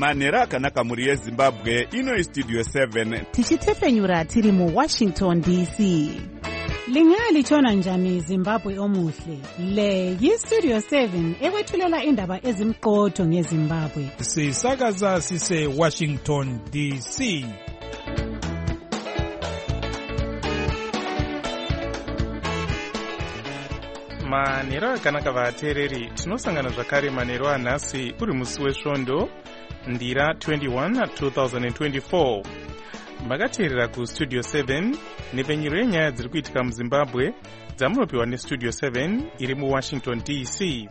manhero akanaka mhuri yezimbabwe. Ino istudio 7 tichitefenyura tiri muWashington DC. Lingalitshona njani Zimbabwe omuhle? Le yistudio 7 ekwethulela indaba ezimqotho ngeZimbabwe. Sisakaza sise Washington DC. Manhero akanaka vateereri, tinosangana zvakare manhero anhasi uri musi wesvondo ndira 21 2024. Makateerera kustudio 7 nepenyero yenyaya dziri kuitika muZimbabwe dzamunopiwa nestudio 7 iri muWashington DC.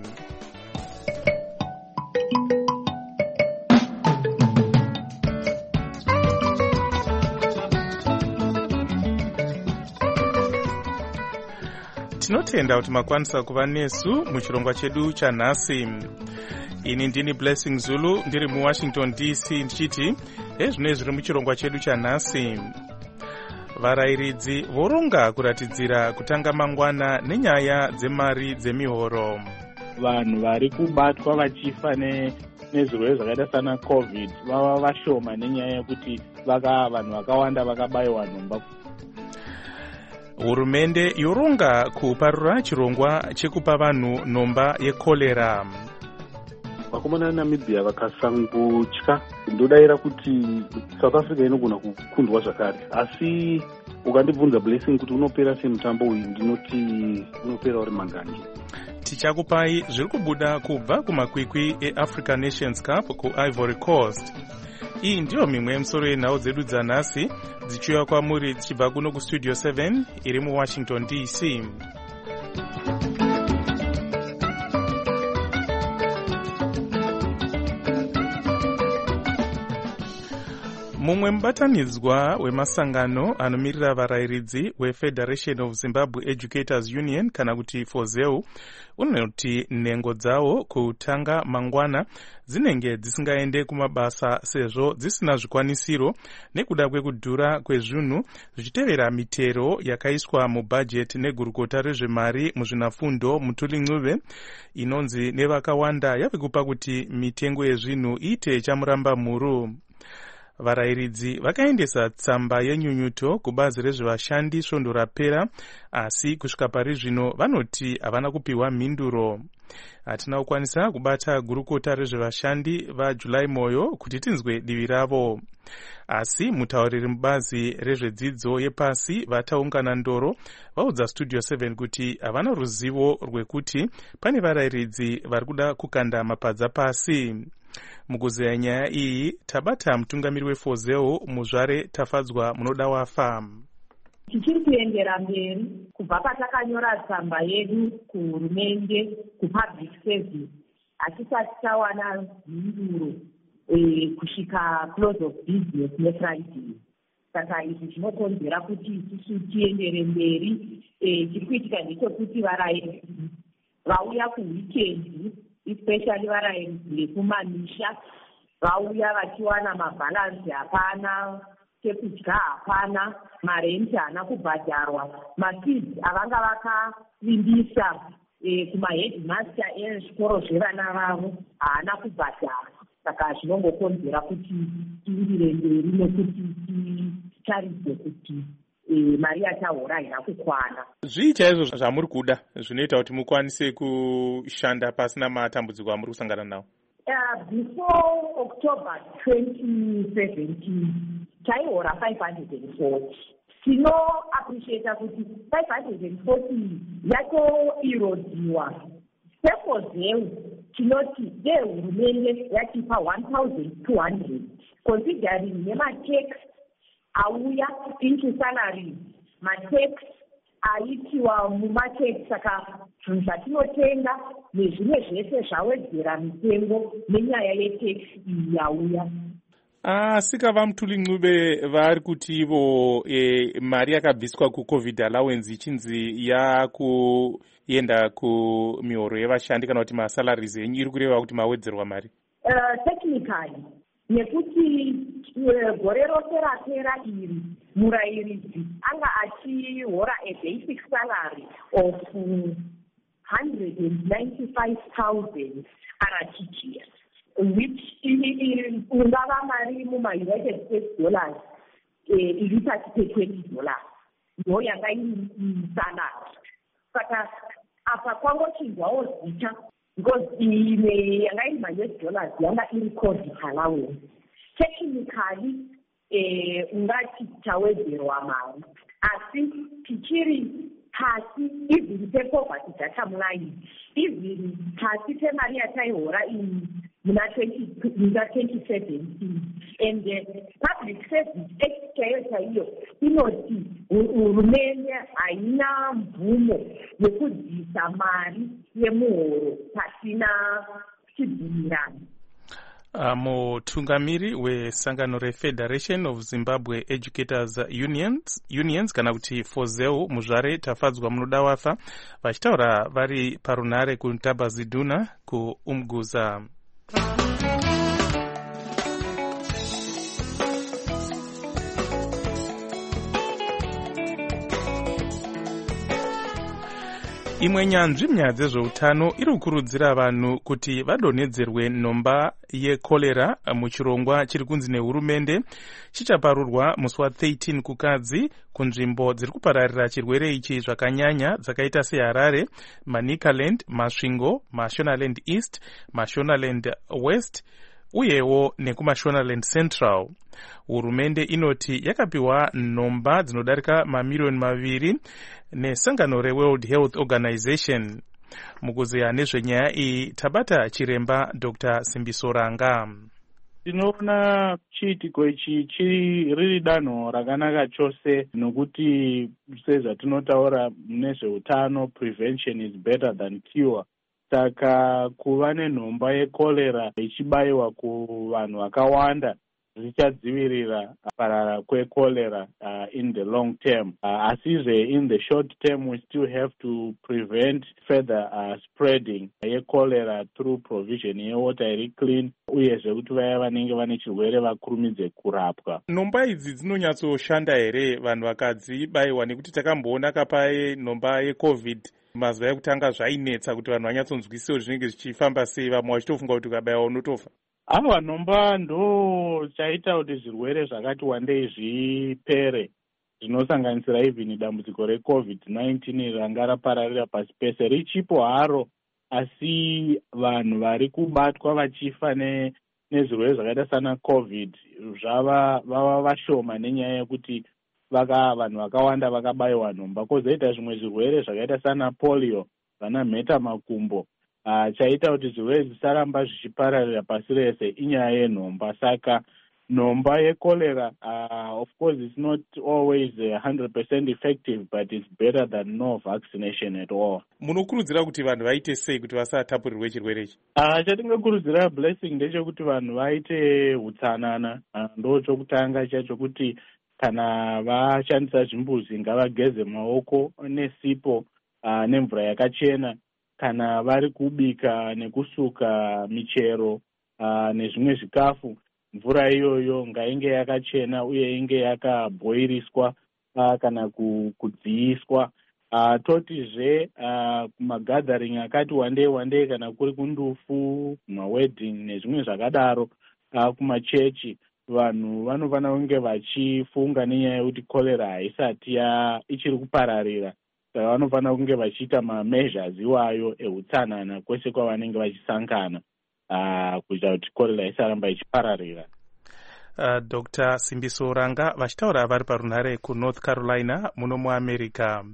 Tinotenda kuti makwanisa kuva nesu muchirongwa chedu chanhasi. Ini ndini Blessing Zulu ndiri muWashington DC ndichiti ezvino zviri muchirongwa chedu chanhasi. Varayiridzi voronga kuratidzira kutanga mangwana nenyaya dzemari dzemihoro. Vanhu vari kubatwa vachifa nezvirwere zvakaita sana COVID vava vashoma nenyaya yekuti vanhu vakawanda vakabayiwa nhomba. Hurumende yoronga kuparura chirongwa chekupa vanhu nhomba yekolera. Vakomana veNamibia vakasangotya. Ndodayira kuti South Africa inogona kukundwa zvakare, asi ukandibvunza Blessing kuti unopera semutambo uyu, ndinoti unopera uri mangani. Tichakupai zviri kubuda kubva kumakwikwi eAfrican Nations Cup kuIvory Coast. Iyi ndiyo mimwe yemusoro yenhau dzedu dzanhasi dzichiuya kwamuri dzichibva kuno kustudio 7 iri muWashington DC. Mumwe mubatanidzwa wemasangano anomirira varayiridzi weFederation of Zimbabwe Educators Union kana kuti FOZEU unoti nhengo dzawo kutanga mangwana dzinenge dzisingaende kumabasa sezvo dzisina zvikwanisiro nekuda kwekudhura kwezvinhu zvichitevera mitero yakaiswa mubhajeti negurukota rezvemari muzvinafundo Mutuli-Ncube inonzi nevakawanda yave kupa kuti mitengo yezvinhu iite chamuramba mhuru. Varayiridzi vakaendesa tsamba yenyunyuto kubazi rezvevashandi svondo rapera, asi kusvika pari zvino vanoti havana kupiwa mhinduro. Hatina kukwanisa kubata gurukota rezvevashandi vaJulai Moyo kuti tinzwe divi ravo, asi mutauriri mubazi rezvedzidzo yepasi vataungana ndoro vaudza studio 7 kuti havana ruzivo rwekuti pane varayiridzi vari kuda kukanda mapadza pasi. Mukuzeya nyaya iyi tabata mutungamiri weFOZEU Muzvare Tafadzwa munoda wafa. Tichiri kuendera mberi kubva patakanyora tsamba yedu kuhurumende kupublic service hatisati tawana mhinduro kusvika close of business neFriday. Saka izvi zvinokonzera kuti isusu tiendere mberi. Chiri kuitika ndechekuti varayiridzi vauya kuweekend, especially varayiridzi vekumamisha vauya vachiwana mabhalansi hapana, chekudya hapana, marenti haana kubhadharwa, mafees avanga vakavimbisa kumaheadmaster ezvikoro zvevana vavo haana kubhadharwa. Saka zvinongokonzera kuti tivirire mberi nekuti titaridze kuti mari yatahora haina kukwana. Zvii chaizvo zvamuri kuda zvinoita kuti mukwanise kushanda pasina matambudziko amuri kusangana nawo? Before October 2017 taihora 540. Tino appreciate kuti 540 yatoirodiwa. SeFOZEU tinoti hurumende yatipa 1,200 considering nematax auya into salary, matax aitiwa mumatax. Saka zvinhu zvatinotenga nezvimwe zvese zvawedzera mitengo nenyaya yetax iyi yauya. Asika vaMutuli-Ncube vari kuti ivo mari yakabviswa kuCovid allowance ichinzi yakuenda kumihoro yevashandi kana kuti masalaries enyu iri kureva kuti mawedzerwa mari? Technically nekuti gore rose rapera iri murayiridzi anga achihora a basic salary of 195,000 RTGS. which ungava mari muma-United States dollars iri pasi pe$20 ndo yanga iri salary. Saka apa kwangochinjwawo zita because ine yanga iri ma-US dollars yanga iri COVID allowance. Technically ungati tawedzerwa mari asi tichiri pasi even pepoverty data line even pasi pemari yataihora muna 2017 and public service act chaiyo inoti hurumende haina mvumo yekudzisa mari yemuhoro pasina chibvumirano. Mutungamiri wesangano reFederation of Zimbabwe Educators Unions kana kuti FOZEU muzvare tafadzwa munoda wafa vachitaura vari parunare kuNtabaziduna kuUmguza. Imwe nyanzvi munyaya dzezveutano iri kukurudzira vanhu kuti vadonhedzerwe nhomba yekorera muchirongwa chiri kunzi nehurumende chichaparurwa musi wa13 kukadzi kunzvimbo dziri kupararira chirwere ichi zvakanyanya dzakaita seHarare, Manicaland, Masvingo, Mashonaland East, Mashonaland West uyewo nekuMashonaland Central. Hurumende inoti yakapiwa nhomba dzinodarika mamiliyoni 2 nesangano reWorld Health Organization. Mukuziya nezvenyaya iyi tabata chiremba Dr. Simbisoranga. Tinoona chiitiko ichi riri danho rakanaka chose nokuti sezvatinotaura nezveutano, prevention is better than cure. Saka kuva nenhomba yekorera ichibayiwa kuvanhu vakawanda zvichadzivirira parara kwekorera in the long term. Asizve in the short term we still have to prevent further spreading yekorera through provision yewater iri clean uyezve kuti vaya vanenge vane chirwere vakurumidze kurapwa. Nhomba idzi dzinonyatsoshanda here vanhu vakadzibayiwa? Nekuti takamboona kapai nhomba yeCovid mazuva ekutanga zvainetsa kuti vanhu vanyatsonzwisiwo zvinenge zvichifamba sei, vamwe vachitofunga kuti ukabayiwa unotofa. Ava nhomba ndo chaita kuti zvirwere zvakati wandei zvipere zvinosanganisira even dambudziko reCovid-19 ranga rapararira pasi pese richipo haro, asi vanhu vari kubatwa vachifa nezvirwere zvakaita sana COVID vava vashoma nenyaya yekuti vanhu vakawanda vakabayiwa nhomba. Kwozoita zvimwe zvirwere zvakaita sana polio, vana mheta makumbo. Chaita kuti zvirwere zvisaramba zvichipararira pasi rese inyaya yenhomba. Saka nhomba yekorera of course it's not always 100% effective, but it's better than no vaccination at all. Munokurudzira kuti vanhu vaite sei kuti vasatapurirwe chirwere ichi? Chatingakurudzira blessing ndechekuti vanhu vaite hutsanana. Ndo chokutanga chacho kuti kana vashandisa zvimbuzi ngavageze maoko nesipo nemvura yakachena. Kana vari kubika nekusuka michero nezvimwe zvikafu, mvura iyoyo ngainge yakachena uye inge yakabhoiriswa kana kudziiswa. Totizve kumagathering akati wandei kana kuri kundufu, mawedding nezvimwe zvakadaro, kumachechi vanhu vanofanira kunge vachifunga nenyaya yekuti korera haisati ichiri kupararira. Saka vanofanira kunge vachiita ma-measures iwayo ehutsanana kwese kwavanenge vachisangana kuita kuti korera isaramba ichipararira. Dr. Simbisoranga vachitaura vari parunare kuNorth Carolina muno muAmerica.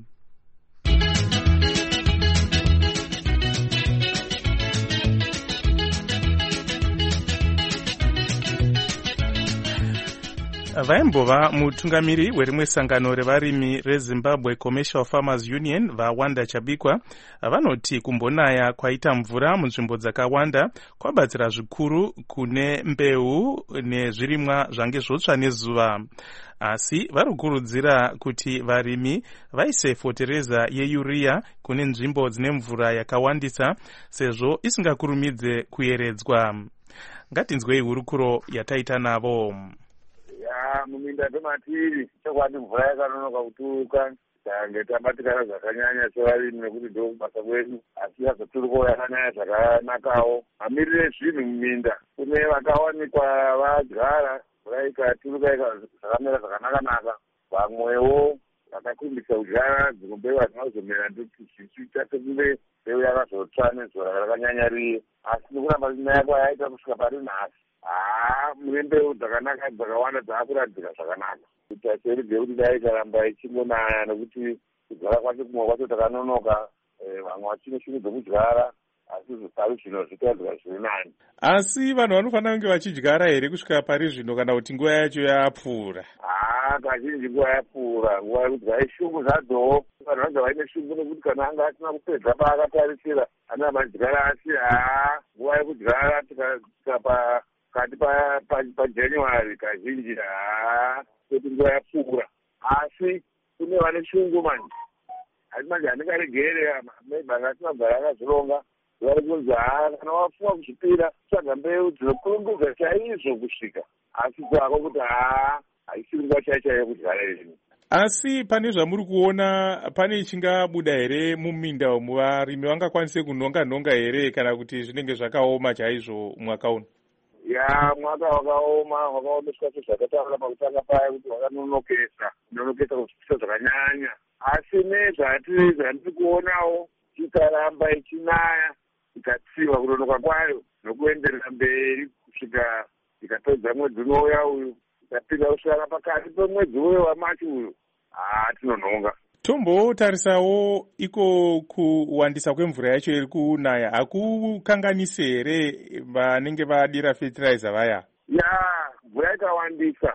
Vaimbova mutungamiri werimwe sangano revarimi reZimbabwe Commercial Farmers Union vaWanda Chabikwa vanoti kumbonaya kwaita mvura munzvimbo dzakawanda kwabatsira zvikuru kune mbeu nezvirimwa zvange zvotsva nezuva. Asi varikurudzira kuti varimi vaise fotereza yeurea kune nzvimbo dzine mvura yakawandisa sezvo isingakurumidze kuyeredzwa. Ngatinzwei hurukuro yataita navo. Muminda dzematiri chokwadi mvura yakanonoka kuturuka tikange tabatikana zvakanyanya sevarimi nekuti ndo kubasa kwedu, asi azoturiko yakanyanya zvakanakawo. Mamiriro ezvinhu muminda, kune vakawanikwa vadyara mvura ikaturuka zvakamera zvakanaka-naka, vamwewo vakakumbisa kudyara dzinombeva dzinozomera zvichiita sekunge mbeu yakazotsva nezuva rakanyanya riye, asi nekuramba nyaya yaita kusvika pari nhasi mune mbeu dzakanaka dzakawanda dzaakuradzika zvakanaka. Kuita seribve kuti dai ikaramba ichingonaya nekuti kudyara kwacho kumwe kwacho takanonoka, vamwe vachine shungu dzokudyara asi pari zvino zvitadzika zviri nani. Asi vanhu vanofanira kunge vachidyara here kusvika pari zvino kana kuti nguva yacho yapfuura? Kazhinji nguva yapfuura, nguva yekuti shungu zvadzo vanhu vanga vaine shungu nekuti kana anga asina kupedza paakatarisira ana madyara asi nguva yekudyara tikasvika pakati paJanuary kazhinji kuti nguva yapfuura, asi kune vane shungu manje. Asi manje handingaregere maybe angasina kugara akazvironga vari kunzi kana wafunga kuzvipira tsvaga mbeu dzinokurungudza chaizvo kusvika, asi dzako kuti haisiri nguva chaichaiyo kudyara izvi. Asi pane zvamuri kuona pane chingabuda here muminda umu, varimi vangakwanise kunonga here kana kuti zvinenge zvakaoma chaizvo mwaka uno? Mwaka wakaomeswa sezvakataura pakutanga paya kuti wakanonokesa kuzvipisa zvakanyanya, asi nezvatiri kuonawo ikaramba ichinaya ikatsiva kunonoka kwayo nokuenderera mberi kusvika ikapedza mwedzi unouya uyu ikapinda kusvika pakati pemwedzi uyo wamachi uyu tinononga. Tombotarisawo iko kuwandisa kwemvura yacho iri kunaya hakukanganise here vanenge vadira fertilizer vaya? Mvura ikawandisa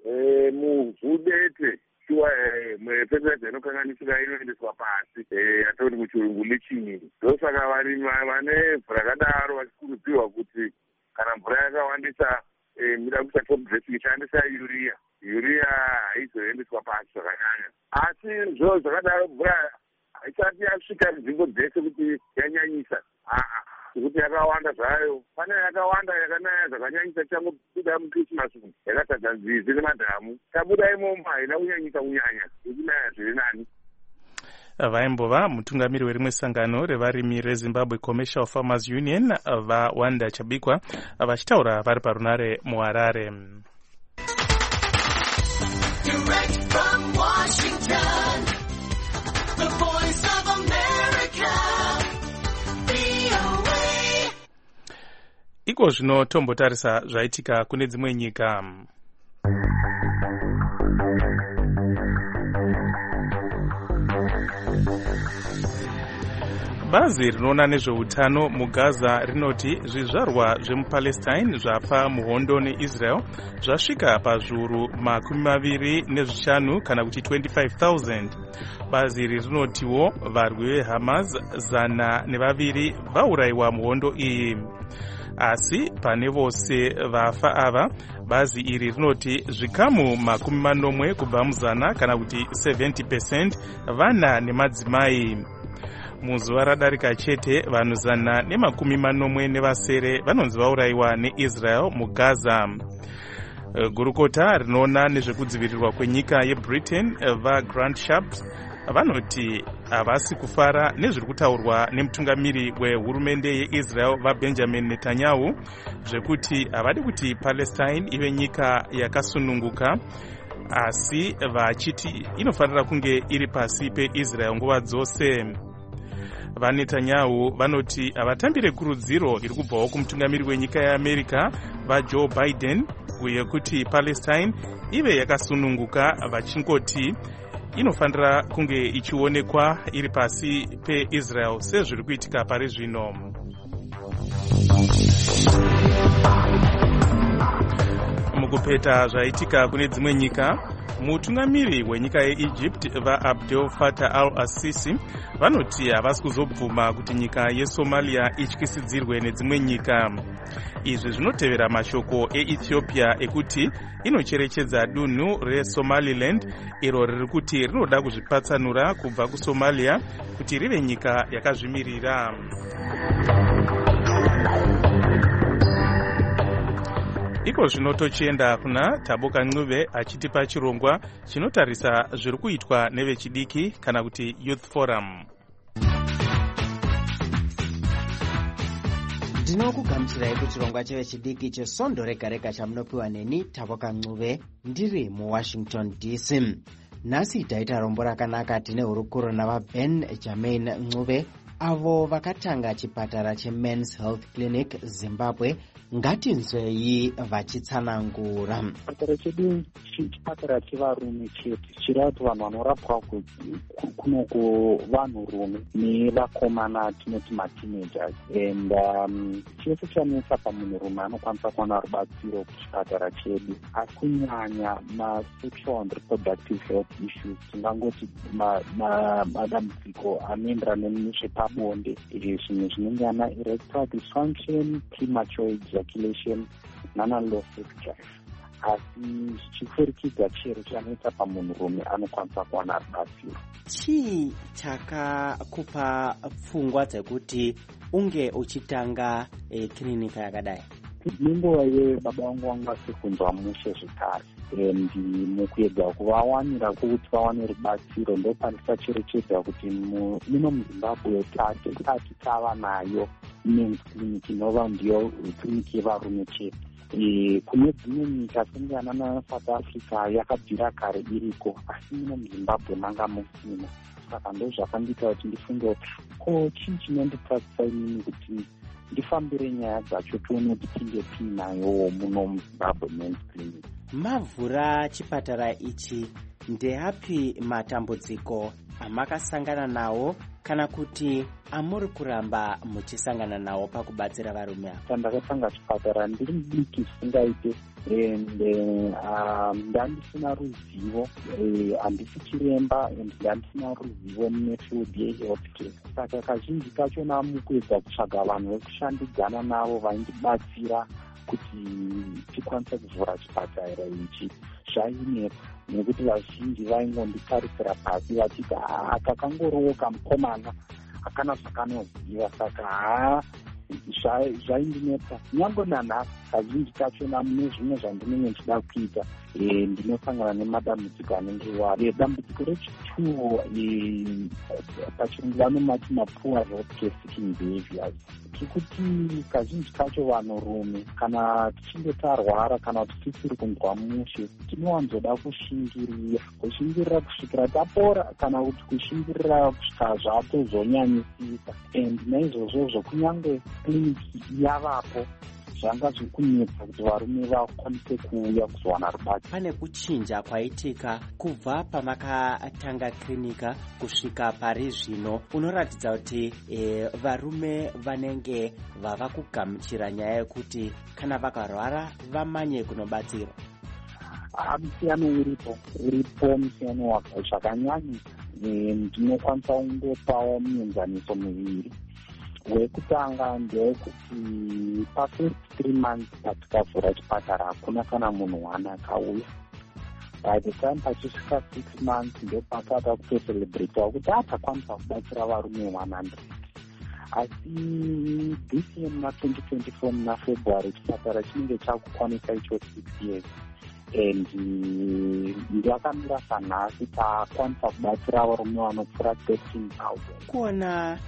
muvhudete shuwa fertilizer inokanganisira inoendeswa pasi, yatoti muchirungu leaching. Ndosaka varimi vane mvura yakadaro vachikurudzirwa kuti kana mvura yakawandisa mida kuita top dressing ishandisa urea haizoendeswa pasi zvakanyanya. Asi zvo zvakadaro mvura haisati yasvika nzvimbo dzese kuti yanyanyisa, kuti yakawanda zvayo. Pane yakawanda yakanaya zvakanyanyisa changobuda muKrismasi yakatadza nzizi nemadhamu, tabuda imomo haina kunyanyisa kunyanya yekunaya zviri nani. Vaimbova mutungamiri werimwe sangano revarimi reZimbabwe Commercial Farmers Union vaWanda Chabikwa vachitaura vari parunare muHarare. Direct from Washington, the voice of America, VOA. Iko zvino tombotarisa zvaitika kune dzimwe nyika. Bazi rinoona nezveutano muGaza rinoti zvizvarwa zvemuPalestine zvafa muhondo neIsrael zvasvika pazviuru 25 kana kuti 25,000. Bazi iri rinotiwo varwi veHamas 102 vaurayiwa muhondo iyi. Asi pane vose vafa ava, bazi iri rinoti zvikamu 40 kubva muzana kana kuti 70% vana nemadzimai. Muzuva radarika chete vanhu 140 vanonzi vaurayiwa neIsrael muGaza. Gurukota rinoona nezvekudzivirirwa kwenyika yeBritain vaGrant Shapps vanoti havasi kufara nezviri kutaurwa nemutungamiri wehurumende yeIsrael vaBenjamin Netanyahu zvekuti havadi kuti Palestine ive nyika yakasununguka, asi vachiti inofanira kunge iri pasi peIsrael nguva dzose. VaNetanyahu vanoti havatambire kurudziro iri kubvawo kumutungamiri wenyika yeAmerica vaJoe Biden yekuti Palestine ive yakasununguka, vachingoti inofanira kunge ichionekwa iri pasi peIsrael sezviri kuitika pari zvino. Mukupeta zvaitika kune dzimwe nyika, mutungamiri wenyika yeEgypt vaAbdel Fattah al-Sisi vanoti havasi kuzobvuma kuti nyika yeSomalia ityisidzirwe nedzimwe nyika. Izvi zvinotevera mashoko eEthiopia ekuti inocherechedza dunhu reSomaliland iro riri kuti rinoda kuzvipatsanura kubva kuSomalia kuti rive nyika yakazvimirira. iko zvino tochienda kuna Taboka Ncube achitipa chirongwa chinotarisa zviri kuitwa nevechidiki kana kuti Youth Forum. Ndinokugamuchirai kuchirongwa chevechidiki chesondo rega rega chamunopiwa neni Taboka Ncube ndiri muWashington DC. Nhasi taita rombo rakanaka tine hurukuro navaBenjamin Ncube avo vakatanga chipatara cheMen's Health Clinic Zimbabwe. Ngatinzwei vachitsanangura. Chipatara chedu chipatara chevarume chete, chirati vanhu vanorapwa kunoko vanhurume nevakomana tinoti mateenagers, and chese chanetsa pamunhurume anokwanisa kuwana rubatsiro kuchipatara chedu, asi kunyanya masexual and reproductive health issues, tingangoti madambudziko anoenderana nezvepabonde, zvimwe zvinenge ana erectile dysfunction, premature ejaculation nana low sex drive. Asi zvichifurikidza chero chanetsa pamunhurume anokwanisa kuwana rubatsiro. Chii chakakupa pfungwa dzekuti unge uchitanga kirinika yakadai? Nenguva yebaba vangu vanga vasekunzwa mushe zvekare, and mukuedza kuvawanira kuti vawane rubatsiro ndopandisacherechedza kuti muno muZimbabwe tati tava nayo men's clinic inova ndiyo kliniki yevarume chete. Kune dzimwe nyika sengana naSouth Africa yakabvira kare iriko, asi muno muZimbabwe manga musina. Saka ndozvakandiita kuti ndifunge kuti ko chii chinonditsatsa inini kuti ndifambire nyaya dzacho tione kuti tinge tiinayowo muno muZimbabwe men's clinic. Mavhura chipatara ichi ndeapi matambudziko amakasangana nawo kana kuti amuri kuramba muchisangana nawo pakubatsira varume ava? Pandakatanga chipatara ndiri mudiki zvisingaite, ndandisina ruzivo, handisi chiremba, ndandisina ruzivo nefield yehealthcare. Saka kazhinji kachona mukuedza kutsvaga vanhu vekushandidzana navo vaindibatsira kuti tikwanise kuvhura chipatara ichi zvainetsa, nekuti vazhinji vaingonditarisira pasi vachiti aka kangorowo kamukomana akana zvakanoziva. Saka zvaindinetsa nyange nanhasi. Kazhinji kachona mune zvimwe zvandinenge ndichida kuita ndinosangana nemadambudziko anenge iwayo. Dambudziko rechituwo pachirungu vanomati mapoor healthcare seeking behaviors, tikuti kazhinji kacho vanhurume kana tichinge tarwara kana kuti tisiri kunzwa mushe tinowanzoda kushingirira kusvikira tapora, kana kuti kushingirira kusvika zvatozonyanyisisa. And naizvozvozvo kunyange kliniki yavapo zvanga zvikunetsa kuti varume vakwanise kuuya kuzowana rubatsiro. Pane kuchinja kwaitika kubva pamakatanga klinika kusvika pari zvino, unoratidza kuti varume vanenge vava kugamuchira nyaya yekuti kana vakarwara vamanye kunobatsirwa? Musiyano uripo musiyano zvakanyanyisa. Ndinokwanisa kungopawo muenzaniso miviri. Wekutanga ndewekuti pafirst 3 months patikavhura chipatara hakuna kana munhu wana akauya. By the time pachisvika 6 months ndopakada kutocelebratawo kuti atakwanisa kubatsira varume 100. Asi this year muna 2024 muna February chipatara chinenge chakukwanisa icho 6 years. And ndakamira sanhasi takwanisa kubatsira varume vanopfuura 13,000. Kuona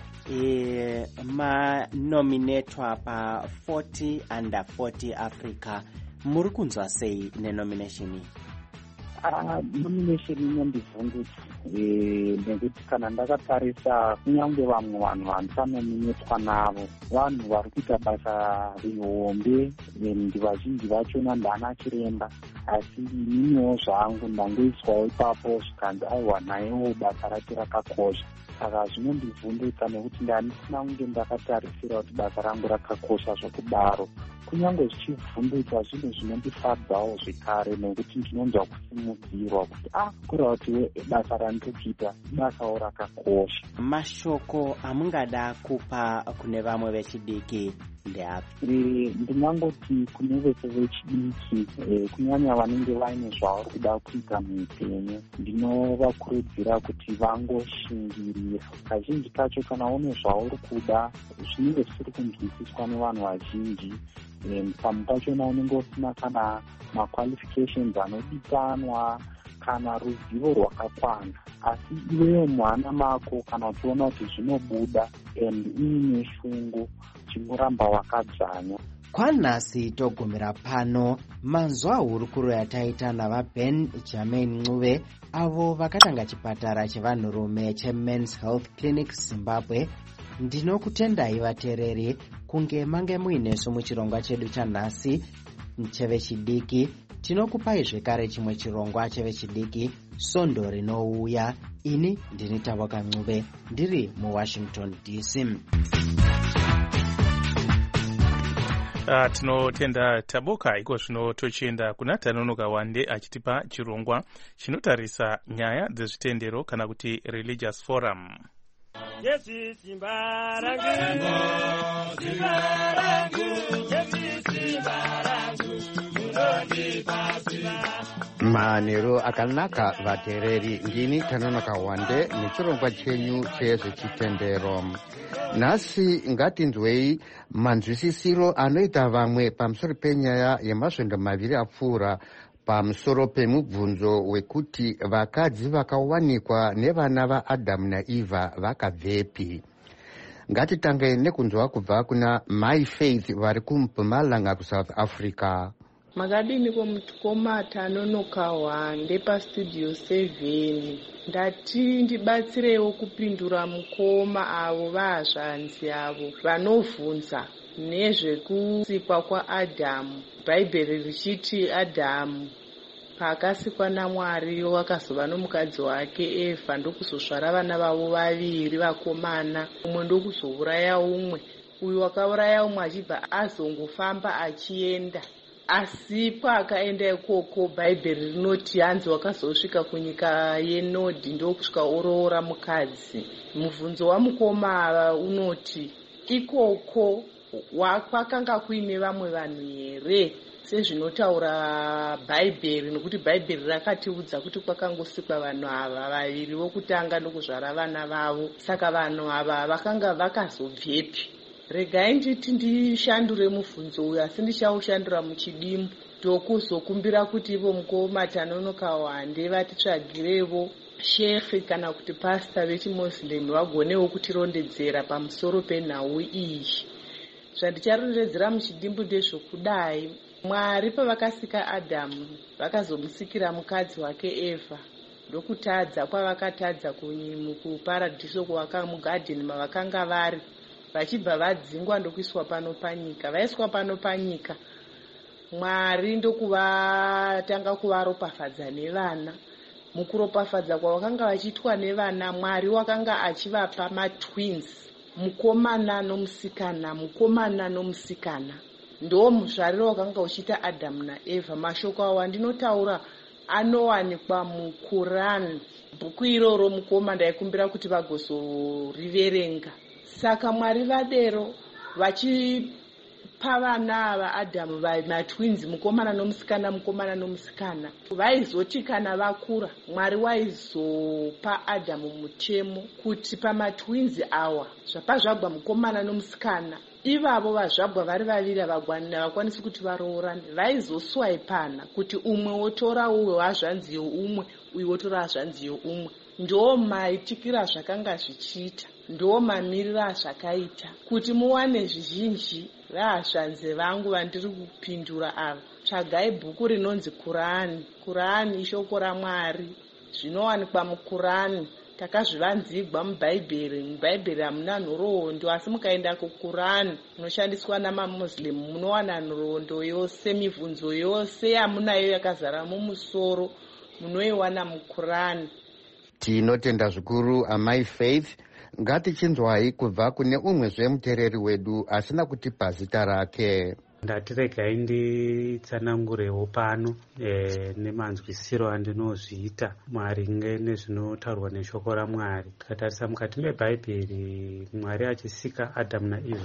manominatwa pa 40 under 40 Africa, muri kunzwa sei nenomination iyi? Nomination inondivhundutsa nekuti kana ndakatarisa kunyange vamwe vanhu vandisanominatwa navo vanhu vari kuita basa rihombe, vazhinji vachona ndana chiremba, asi ininiwo zvangu ndangoiswawo ipapo zvikanzi aiwa nayewo basa rake rakakosha. Saka zvinondivhundutsa nekuti ndandisina kunge ndakatarisira kuti basa rangu rakakosha zvokudaro. Kunyange zvichivhundutsa zvinhu zvinondifadzawo zvekare nekuti ndinonzwa kusimudzirwa kuti kura kuti basa randiri kuita basawo rakakosha. Mashoko amungada kupa kune vamwe vechidiki ndeapi? Ndingangoti kune vese vechidiki kunyanya vanenge vaine zvavari kuda kuita muupenyu, ndinovakurudzira kuti vangoshingirira. Kazhinji kacho kana une zvauri kuda zvinenge zvisiri kunzwisiswa nevanhu vazhinji, pamwe pachona unenge usina kana maqualifications anodikanwa kana ruzivo rwakakwana, asi iwewe mwana mako kana uchiona kuti zvinobuda uine shungu chingoramba wakadzvanya. Kwanhasi togumira pano manzwa hurukuro yataita navaben Jermaine Ncube avo vakatanga chipatara chevanhurume cheMen's Health Clinic Zimbabwe. Ndinokutendai vateereri kunge mange muinesu muchirongwa chedu chanhasi chevechidiki. Tinokupai zvekare chimwe chirongwa chevechidiki Sondo rinouya. Ini ndini Tavoka Ncube ndiri muWashington DC. Tinotenda Taboka. Iko zvino tochienda kuna Tanonoka Wande achitipa chirongwa chinotarisa nyaya dzezvitendero kana kuti Religious Forum. Yesu simba rangu, simba rangu, Yesu simba rangu, manheru akanaka vateereri, ndini Tanonoka Wande nechirongwa chenyu chezvechitendero. Nhasi ngatinzwei manzwisisiro anoita vamwe pamusoro penyaya yemasvondo maviri apfuura pamusoro pemubvunzo wekuti vakadzi vakawanikwa nevana vaAdhamu naEvha vakabvepi. Ngatitange nekunzwa kubva kuna My Faith vari kuMpumalanga kuSouth Africa. Makadini komukoma Tanonoka Wande pastudio 7. Ndati ndibatsirewo kupindura mukoma avo vazvanzi avo vanovhunza nezvekusikwa kwaAdhamu. Bhaibheri richiti Adhamu paakasikwa naMwari wakazova nomukadzi wake Evha ndokuzozvara vana vavo vaviri vakomana. Umwe ndokuzouraya umwe, uyu wakauraya umwe achibva azongofamba achienda. Asi paakaenda ikoko Bhaibheri rinoti hanzi wakazosvika kunyika yeNodhi ndokusvika oroora mukadzi. Mubvunzo wamukoma unoti ikoko kwakanga kuine vamwe vanhu here sezvinotaura Bhaibheri, nokuti Bhaibheri rakatiudza kuti kwakangosikwa vanhu ava vaviri vokutanga ndokuzvara vana vavo. Saka vanhu ava vakanga vakazobvepi? Regai nditi ndishandure mubvunzo uyu, asi ndichaushandura muchidimbu ndokuzokumbira kuti ivo mukoma Tanonoka Wande vatitsvagirevo shefe kana kuti pasta vechiMuslim vagonewo kutirondedzera pamusoro penhau iyi. Zvandicharondedzera muchidimbu ndezvokudai: Mwari pavakasika Adhamu vakazomusikira mukadzi wake Evha, ndokutadza kwavakatadza mukuparadiso mugadheni mavakanga vari, vachibva vadzingwa ndokuiswa pano panyika. Vaiswa pano panyika, Mwari ndokuvatanga kuvaropafadza nevana. Mukuropafadza kwavakanga vachiitwa nevana, Mwari wakanga achivapa matwins, mukomana nomusikana, mukomana nomusikana. Ndo muzvariro wakanga uchiita Adhamu naEvha. Mashoko awa ndinotaura anowanikwa muQurani. Bhuku iroro mukoma ndaikumbira kuti vagozoriverenga. Saka Mwari vadero vachipa vana ava Adhamu matwins, mukomana nomusikana, mukomana nomusikana. Vaizoti kana vakura, Mwari waizopa Adhamu mutemo kuti pamatwins awa zvapazvabva mukomana nomusikana, ivavo vazvabva vari vaviri havakwanisi kuti varoorane, vaizoswaipana kuti umwe wotora uyo wazvanziyo umwe, uyu wotora wazvanziyo umwe. Ndo maitikira zvakanga zvichiita, ndo mamiriro azvakaita. Kuti muwane zvizhinji vahazvanzi vangu vandiri kupindura ava, tsvagai bhuku rinonzi Kurani. Kurani ishoko raMwari, zvinowanikwa muKurani. Takazvivanzigwa mubhaibheri. Mubhaibheri hamuna nhoroondo, asi mukaenda kuKurani unoshandiswa namaMuslim munowana nhoroondo yose, mibvunzo yose yamunayo yakazara mumusoro munoiwana muKurani. Tinotenda zvikuru My Faith. Ngatichinzwai kubva kune umwezve muteereri wedu asina kutipa zita rake. Ndatiregai nditsanangurewo pano nemanzwisiro andinozviita maringe nezvinotaurwa neshoko raMwari. Tikatarisa mukati mebhaibheri, Mwari achisika Adhamu naEvha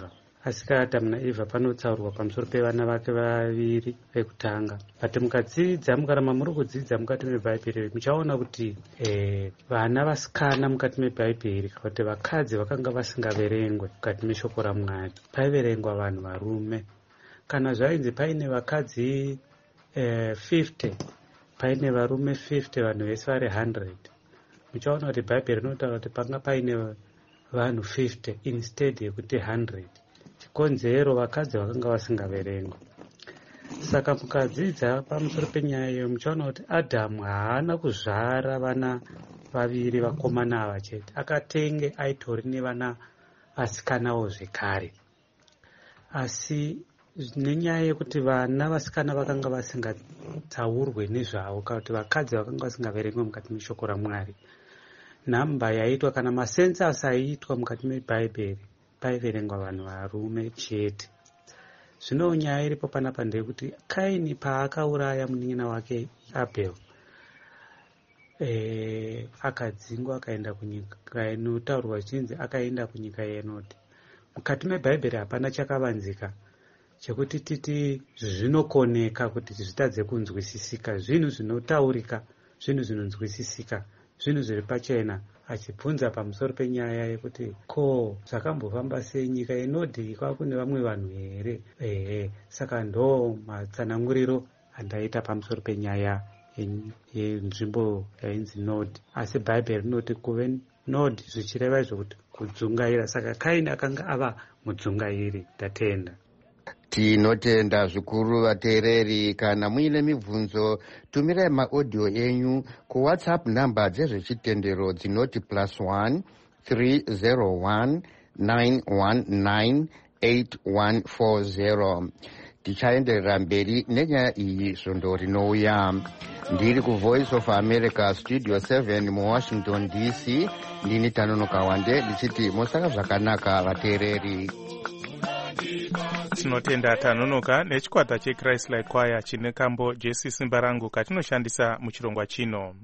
asi kaadhamu naevha panotsaurwa pamusoro pevana vake vaviri vekutanga. But mukadzidza mukaramba muri kudzidza mukati mebhaibheri muchaona kuti vana vasikana mukati mebhaibheri kana kuti vakadzi vakanga vasingaverengwe mukati meshoko raMwari. Paiverengwa vanhu varume. Kana zvainzi paine vakadzi 50 paine varume 50 vanhu vese vari 100, muchaona kuti bhaibheri rinotaura kuti panga paine vanhu 50 instead yekuti 100. Chikonzero vakadzi vakanga vasingaverengwa. Saka mukadzidza pamusoro penyaya iyo muchaona kuti Adhamu haana kuzvara vana vaviri vakomana ava chete, akatenge aitori nevana vasikanawo zvekare. Asi nenyaya yekuti vana vasikana vakanga vasingatsaurwe nezvavo kana kuti vakadzi vakanga vasingaverengwe mukati meshoko raMwari, nhamba yaitwa kana masensasi aiitwa mukati mebhaibheri paiverengwa vanhu varume chete. Zvino nyaya iripo panapa ndeyekuti Kaini paakauraya munin'ina wake Abel, akadzingwa akaenda kunyika inotaurwa chinzi akaenda kunyika yenoti. Mukati mebhaibheri hapana chakavanzika chekuti titi zvinokoneka kuti zvitadze kunzwisisika, zvinhu zvinotaurika, zvinhu zvinonzwisisika, zvinhu zviri pachena. Achibvunza pamusoro penyaya yekuti ko zvakambofamba sei, nyika inodhi kwakune vamwe vanhu here? Saka ndo matsananguriro andaita pamusoro penyaya yenzvimbo yainzi Nodhi. Asi bhaibheri rinoti kuve Nodhi zvichireva izvo kuti kudzungaira. Saka Kaini akanga ava mudzungairi. Ndatenda. Tinotenda zvikuru vateereri. Kana muine mibvunzo tumirai maaudio enyu kuwhatsapp namba dzezvechitendero dzinoti +1 301 919 8140. Tichaenderera mberi nenyaya iyi svondo rinouya. Ndiri kuVoice of America Studio 7 muWashington DC. Ndini Tanonoka Wande ndichiti musaka zvakanaka vateereri. Tinotenda Tanonoka nechikwata cheChrist-like Choir chine kambo Jesu simba rangu katinoshandisa muchirongwa chino.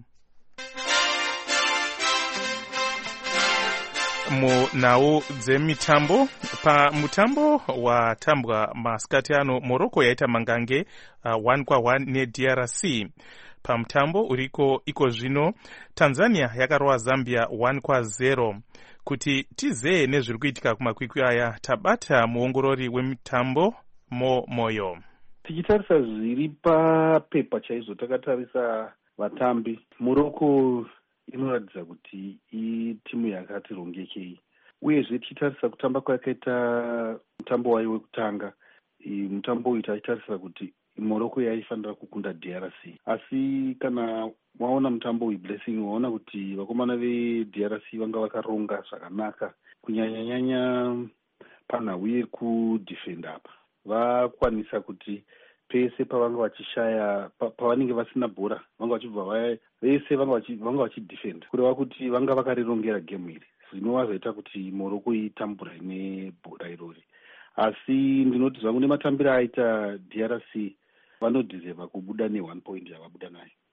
Munhau dzemitambo, pamutambo watambwa masikati ano Morocco yaita mangange 1-1 neDRC. Pamutambo uriko iko zvino Tanzania yakarova Zambia 1-0. Kuti tizee nezviri kuitika kumakwikwi aya tabata muongorori wemitambo moyo. Tichitarisa zviri papepa chaizvo, takatarisa vatambi. Morocco inoratidza kuti itimu yakati rongekei, uyezve tichitarisa kutamba kwakaita mutambo wayo wekutanga, mutambo uyu tachitarisa kuti Morocco yaifanira kukunda DRC. Asi kana waona mutambo uyu Blessing, waona kuti vakomana veDRC vanga vakaronga zvakanaka, kunyanyanyanya panhau yekudhifenda apa. Vakwanisa kuti pese pavanga vachishaya, pavanenge vasina bhora, vanga vachibva vese vanga vachidhifenda, kureva kuti vanga vakarirongera gemu iri, zvinova zvaita kuti Morocco itambura nebhora irori. Asi ndinoti zvangu nematambiro aita DRC vanodhizeva kubuda ne1 point yavabuda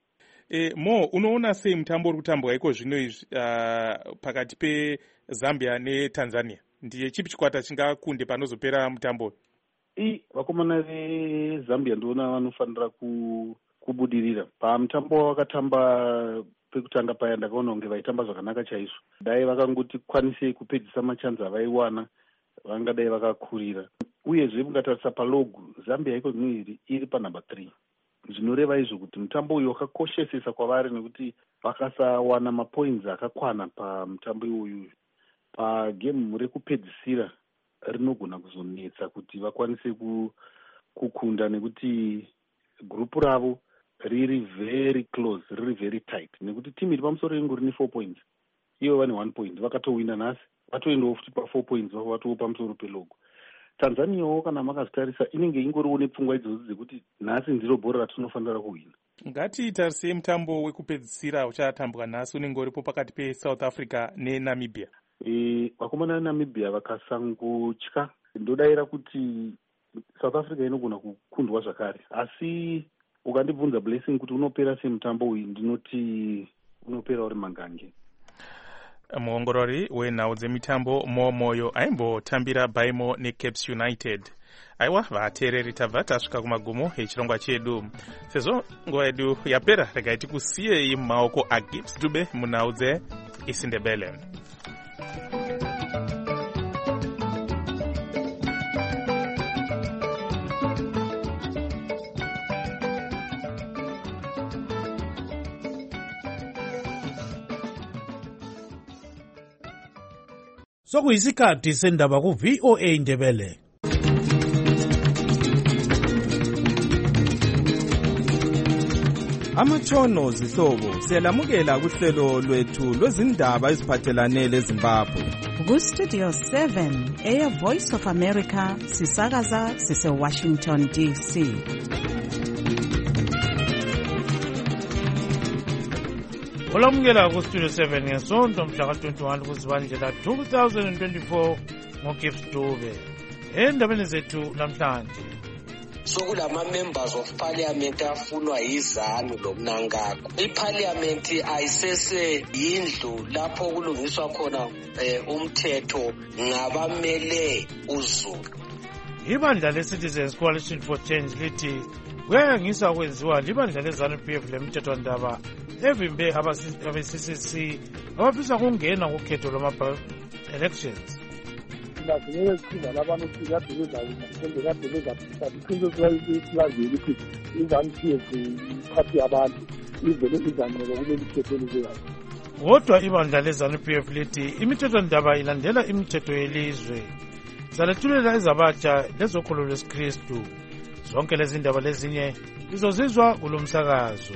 nayo. Unoona sei mutambo uri kutambwa iko zvino izvi pakati peZambia neTanzania? Ndiye chipi chikwata chingakunde panozopera mutambo? Vakomana veZambia ndoona vanofanira kubudirira. Pamutambo wakatamba pekutanga paya ndakaona kunge vaitamba zvakanaka chaizvo. Dai vakangoti kwanisei kupedzisa machanzi avaiwana, vangadai vakakurira. Uyezve mukatarisa palogu, Zambia iko zvino iri panhamba 3. Zvinoreva izvo kuti mutambo uyu wakakoshesesa kwavari nekuti vakasawana mapoints akakwana pamutambo uyu. Pagemu rekupedzisira rinogona kuzonetsa kuti vakwanise kukunda, nekuti gurupu ravo riri very close, riri very tight, nekuti timu iri pamusoro yengu rine 4 points, ivo vane 1 point, vakatowina nhasi, vatoendawo futi pa4 points, vatowo pamusoro pelogo. Tanzaniawo kana makazitarisa inenge ingoriwo nepfungwa idzodzo dzekuti nhasi ndiro bhora ratinofanira kuwina. Ngatitarisei mutambo wekupedzisira uchatambwa nhasi unenge uripo pakati peSouth Africa neNamibia. Vakomana veNamibia vakasangotya. Ndodayira kuti South Africa inogona kukundwa zvakare, asi ukandibvunza Blessing kuti unopera sei mutambo uyu, ndinoti unopera uri mangange. muongorori wenhau dzemitambo momoyo aimbotambira baimo neCapes United. Aiwa vateereri tabva tasvika kumagumo echirongwa chedu. Sezvo nguva yedu yapera, regai tikusiyei mumaoko aGibbs Dube munhau dzeIsindebele. Sokuyisikhathi sendaba ku-VOA Indebele. Amatshono zihlobo siyalamukela kuhlelo lwethu lwezindaba eziphathelane leZimbabwe. Ku-Studio 7 Air Voice of America sisakaza sise-Washington DC. Olamukela ku-Studio 7 ngesonto mhla ka-21 kuZibandlela 2024 ngoGibbs Dube. Endabeni zethu namhlanje. Sokulama-members of parliament afunwa yizanu lomnankako. Iparliament ayisese yindlu lapho kulungiswa khona umthetho ngabamele uZulu. Ibandla le-Citizens Coalition for Change lithi kuyayangisa ukwenziwa libandla leZANU-PF lemithethwandaba evimbe abe-CCC abafisa kungena kukhetho lwama-elections. Ngeke siza labantu kade bezawusembe kade bezaphisa iqiniso silazile ukuthi iZANU-PF iphathi abantu ivele izanqoba kuleli khetho elizayo. Kodwa ibandla leZANU-PF lithi imithethwandaba ilandela imithetho yelizwe. Zalethulela ezabatsha lezokholo lwesikristu. Zonke lezi ndaba lezinye lizozizwa kulo msakazo.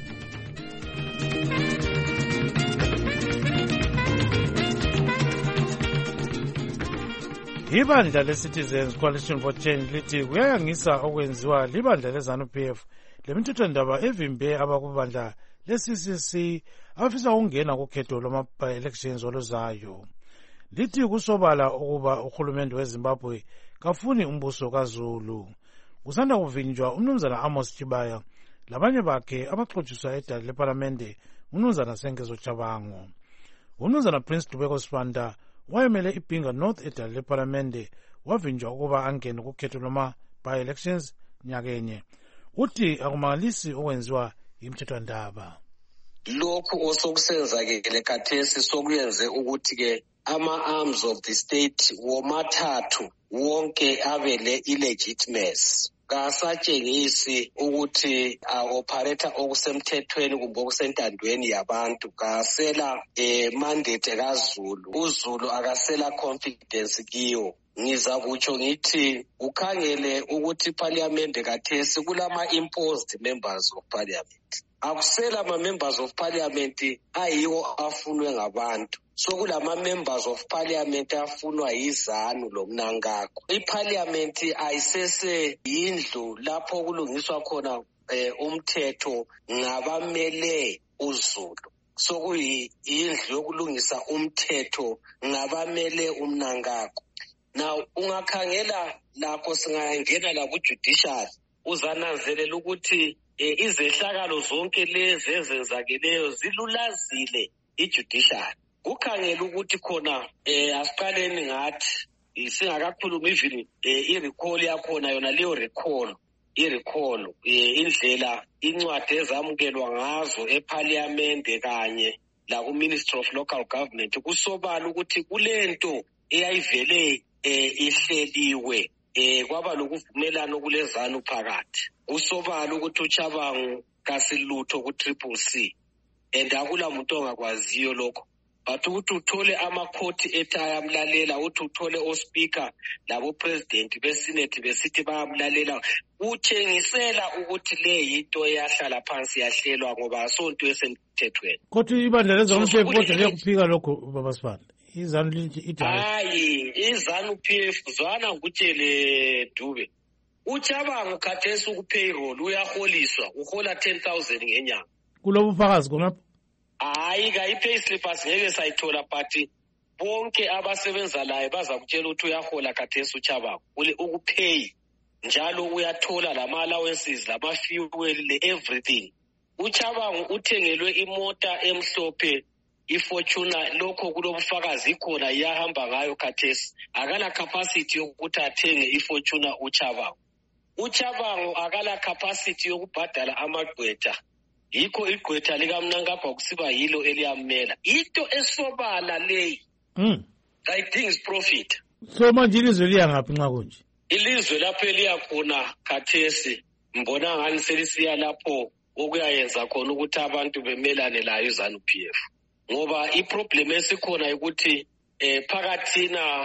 Ibandla le-Citizens Coalition for Change lithi kuyayangisa okwenziwa libandla leZANU-PF lemithethwandaba evimbe abakubandla le-CCC abafisa ukungena kukhetho lwama-elections oluzayo. Lithi kusobala ukuba uhulumende weZimbabwe kafuni umbuso kaZulu. Kusanda kuvinjwa umnumzana Amos Chibaya labanye bakhe abaxotshiswa edale leParlamente umnumzana Sengezo Chabango. Umnumzana Prince Dubeko Sibanda wayemele iBhinga North edale leParlamente wavinjwa ukuba angene kukhetho lwama-by-elections nyakenye. Uthi akumangalisi okwenziwa imithethwandaba. Lokhu osokusenzakele khathesi sokuyenze ukuthi-ke ama-arms of the state womathathu wonke abele illegitimacy. Kasatshengisi ukuthi a-operator okusemthethweni kumbe okusentandweni yabantu. Kasela mandate kaZulu. uZulu akasela confidence kiyo. Ngizakutsho ngithi ukhangele ukuthi iParliament khathesi kulama-imposed members of parliament. Akusela ama-members of parliament ayiwo afunwe ngabantu. Sokulama-members of parliament afunwa yizanu lomnankako. Iparliament ayisese yindlu lapho kulungiswa khona umthetho ngabamele uZulu. Sokuyindlu yokulungisa umthetho ngabamele umnankako. Now ungakhangela lapho singangena la ku-judiciary uzananzelela ukuthi izehlakalo zonke lezi ezenzakeleyo zilulazile i-judiciary. Kukhangela ukuthi khona asiqaleni ngathi singakakhuluma even i-recall yakhona yona leyo recall indlela incwadi ezamukelwa ngazo eParliament kanye la ku-Ministry of Local Government kusobala ukuthi kulento eyayivele ihleliwe kwaba lokuvumelana kulezanu phakathi. Usobala ukuthi uChabangu kasilutho ku-CCC and akula muntu ongakwaziyo lokho. But ukuthi uthole amakhoti etayamlalela, uthi uthole oSpeaker labo president beSenate besithi bayamlalela, uthengisela ukuthi le yinto yahlala phansi yahlelwa ngoba asonto esemthethweni. Kodwa ibandla leZANU-PF kodwa liyakuphika lokho baba Sibanda. Hayi, iZANU-PF zwana ngutshele Dube. uChabangu khathesi ukupayroll uyaholiswa, uhola 10,000 ngenyanga. Kulobu ufakazi khonapho? Hayi ka i-payslip asingeke sayithola but bonke abasebenza laye baza kutshela ukuthi uyahola khathesi uChabangu. Ukupay njalo uyathola lama-allowances, lama-fuel, everything. uChabangu uthengelwe imota emhlophe iFortuna lokho kulobufakazi ikhona iyahamba ngayo khathesi akala capacity yokuthi athenge iFortuna uChabango akala capacity yokubhadala amagqwetha yikho igqwetha likaMnankapa kusiba yilo eliyamela into esobala leyi I think is profit. So manje ilizwe liya ngaphi nxa kunje? Ilizwe lapho eliyakhona khathesi mbona ngani selisiya lapho okuyayenza khona ukuthi abantu bemelane layo iZANU-PF. Ngoba iproblem esikhona ukuthi phakathina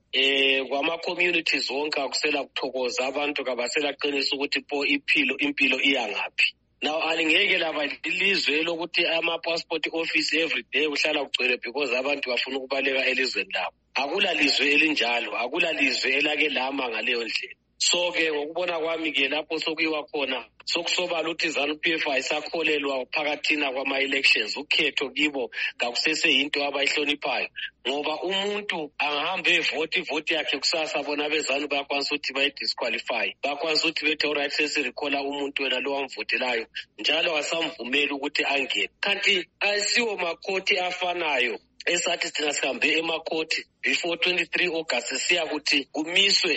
kwama communities wonke akusela kuthokoza abantu kabasela qinisa ukuthi po impilo iya ngaphi. Now alingeke laba ilizwe lokuthi ama passport office every day uhlala kugcwele because abantu bafuna ukubaleka elizweni labo. Akula lizwe elinjalo, akula lizwe elake lama ngaleyo ndlela. So ke ngokubona kwami ke lapho sokuyiwa khona sokusobala ukuthi iZANU-PF ayisakholelwa phakathina kwama elections ukhetho kibo ngakusese into abayihloniphayo ngoba umuntu angahamba evote yakhe kusasa bona beZANU bayakwanisa ukuthi bayidisqualify bakwanisa ukuthi bethe alright sesirecalla umuntu wena lo wamvotelayo njalo asamvumeli ukuthi angene kanti ayisiwo makhoti afanayo esathi thina sihambe emakhoti before 23 August siya ukuthi kumiswe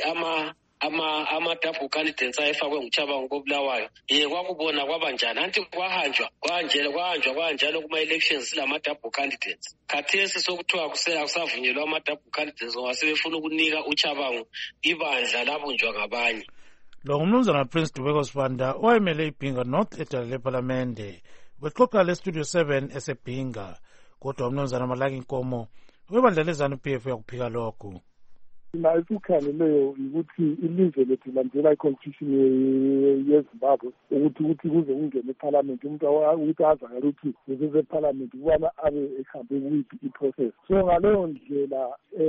ama-double candidates ayefakwe nguChabango koBulawayo kwakubona kwabanjani anti kwahanjwa kwanjalo kuma-elections lama-double candidates khathesi sokuthiwa akusavunyelwa ama-double candidates ngoba sebefuna ukunika uChabango ibandla labunjwa ngabanye. Lo ngumnumzana Prince Dubeko Sibanda owayemele iBhinga North edala lePhalamende bexoxa leStudio 7 eseBhinga kodwa umnumzana Malaki Nkomo webandla leZANU-PF uyakuphika lokhu. Na esukhaneleyo ukuthi ilizwe lethu landela i-constitution yeZimbabwe ukuthi kuze kungene eParliament umuntu ukuthi azakala ukuthi uze eParliament kubana abe ehambe kuyiphi i-process. So ngaleyo ndlela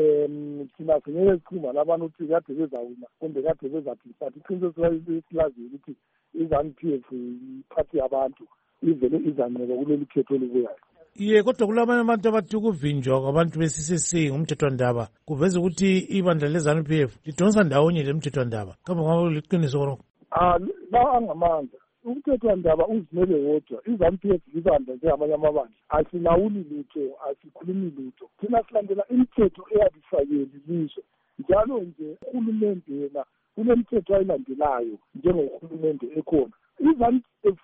thina singeke sikhumba labantu ukuthi kade bezawina kumbe kade bezaphisa iqiniso silaziyo ukuthi iZANU-PF iphathi yabantu ivele izanqeba kuleli khetho olubuyayo. Kodwa kulabanye abantu abathi ukuvinjwa kwabantu be-CCC ngumthethwandaba kuveza ukuthi ibandla leZANU-PF lidonsa ndawonye lemthethwandaba kambe ngabe liqiniso konke? La angamandla umthethwandaba uzimele wodwa iZANU-PF libandla njengamanye amabandla asilawuli lutho asikhulumi lutho thina silandela imithetho eyabifakeli lizwe njalo nje uhulumende yena kunemithetho ayilandelayo njengohulumende ekhona iZANU-PF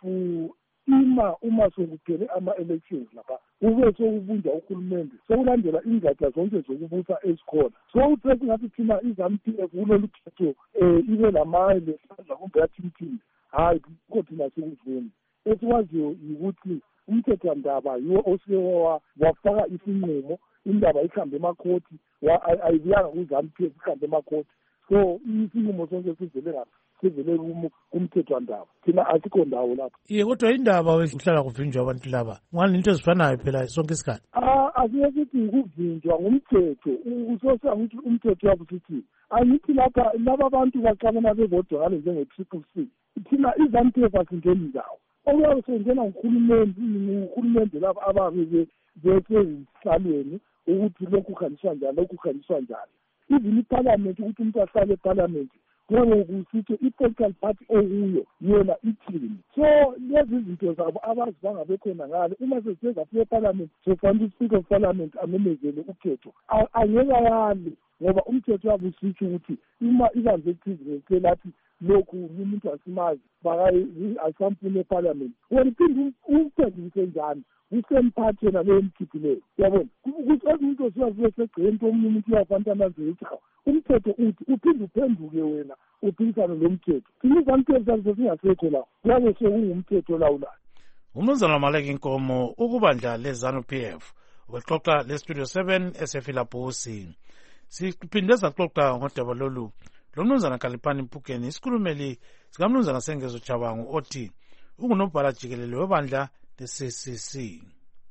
uma sokuphele ama-elections lapha kube sokubunjwa uhulumende sokulandela ingatsha zonke zokubusa ezikhona so singathi thina iZANU-PF kulolu khetho ibe lamandla esandla kumbe yathimthini hayi kho thina sikuvuni esikwaziyo yikuthi umthethwandaba yiwo osike wafaka isinqumo indaba ihambe emakhoti ayibuyanga kuZANU-PF ihambe emakhoti so isinqumo sonke sivele ngapha sivele kumthethwandaba thina asikho ndawo lapho. Kodwa indaba uhlala kuvinjwa abantu laba ngani into ezifanayo phela sonke isikhathi asiye sithi kuvinjwa ngumthetho usosa ukuthi umthetho wabo sithi angithi lapha laba abantu baqabana bebodwa njenge-CCC thina iZANU-PF asingeni ndawo okuyabe sengena nguhulumende laba ababe besezihlalweni ukuthi lokhu kuhanjiswa njani even iParliament ukuthi umuntu ahlale eParliament kuyabe kusitsho i-political party okuyo yona ithini so lezi zinto zabo abazibanga bekhona ngale uma sesizafika eParliament sofanele uSpeaker of Parliament amemezele ukhetho angeke ayali ngoba umthetho wabo usitsho ukuthi uma ibandla elithize lathi lokhu umuntu asimazi asamfune eParliament wena phinde uphendulise njani usemphathi yena leyo mkhiphileyo yabona ukuthi umuntu osiyazile segceni omunye umuntu uyafantanazela ukuthi umthetho uthi uphinde uphenduke wena uphikisane lomthetho thina iZANU-PF zazo singasekho la kuyabe sekungumthetho lawulayo. Umnumzana Malaki Nkomo ukubandla leZANU-PF wexoxa leStudio 7 eseFilabusi. Siphinde saxoxa ngodaba lolu lomnumzana Kalipani Mpukeni isikhulumeli sikamnumzana Sengezo Chabango othi ungunobhala jikelele webandla le-CCC.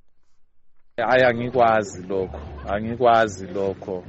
Angikwazi lokho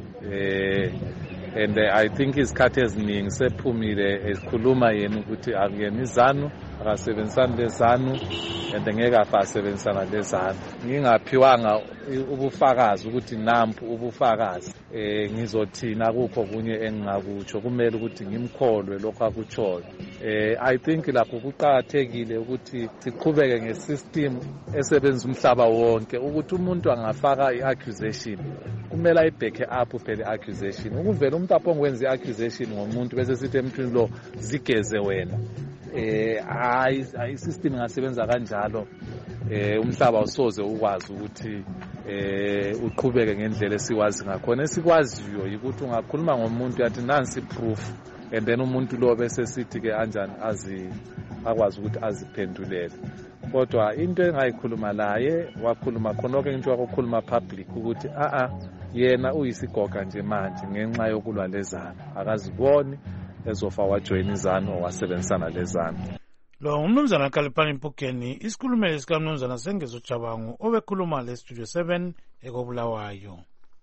and I think isikhathi eziningi sephumile esikhuluma yena ukuthi akuyena iZANU akasebenzisani lezanu and ngeke asebenzisana lezanu. Ngingaphiwanga ubufakazi ukuthi nampu ubufakazi ngizothina kukho kunye engingakutsho, kumele ukuthi ngimkholwe lokho akutshoyo. I think lapho kuqakathekile ukuthi siqhubeke ngesystem esebenza umhlaba wonke, ukuthi umuntu angafaka i-accusation kumele ayibheke up phela i-accusation. Ukuvela umuntu aphongwenza i-accusation ngomuntu bese sithi emthini lo zigeze wena, hayi system ingasebenza kanjalo. Umhlaba usoze ukwazi ukuthi uqhubeke ngendlela esiwazi ngakhona. Esikwaziyo ukuthi ungakhuluma ngomuntu yathi nansi proof, and then umuntu lo bese sithi ke anjani akwazi ukuthi aziphendulele. Kodwa into engayikhuluma laye wakhuluma khonke into wakukhuluma public ukuthi yena uyisigoga nje manje ngenxa yokulwa lezana, akaziboni ezofa wajoyina izanu wasebenzisana lezana. Lo umnumzana Khalipani Mpukeni, isikhulumeli sikamnumzana Sengezo Jabangu obekhuluma le Studio 7 ekobulawayo.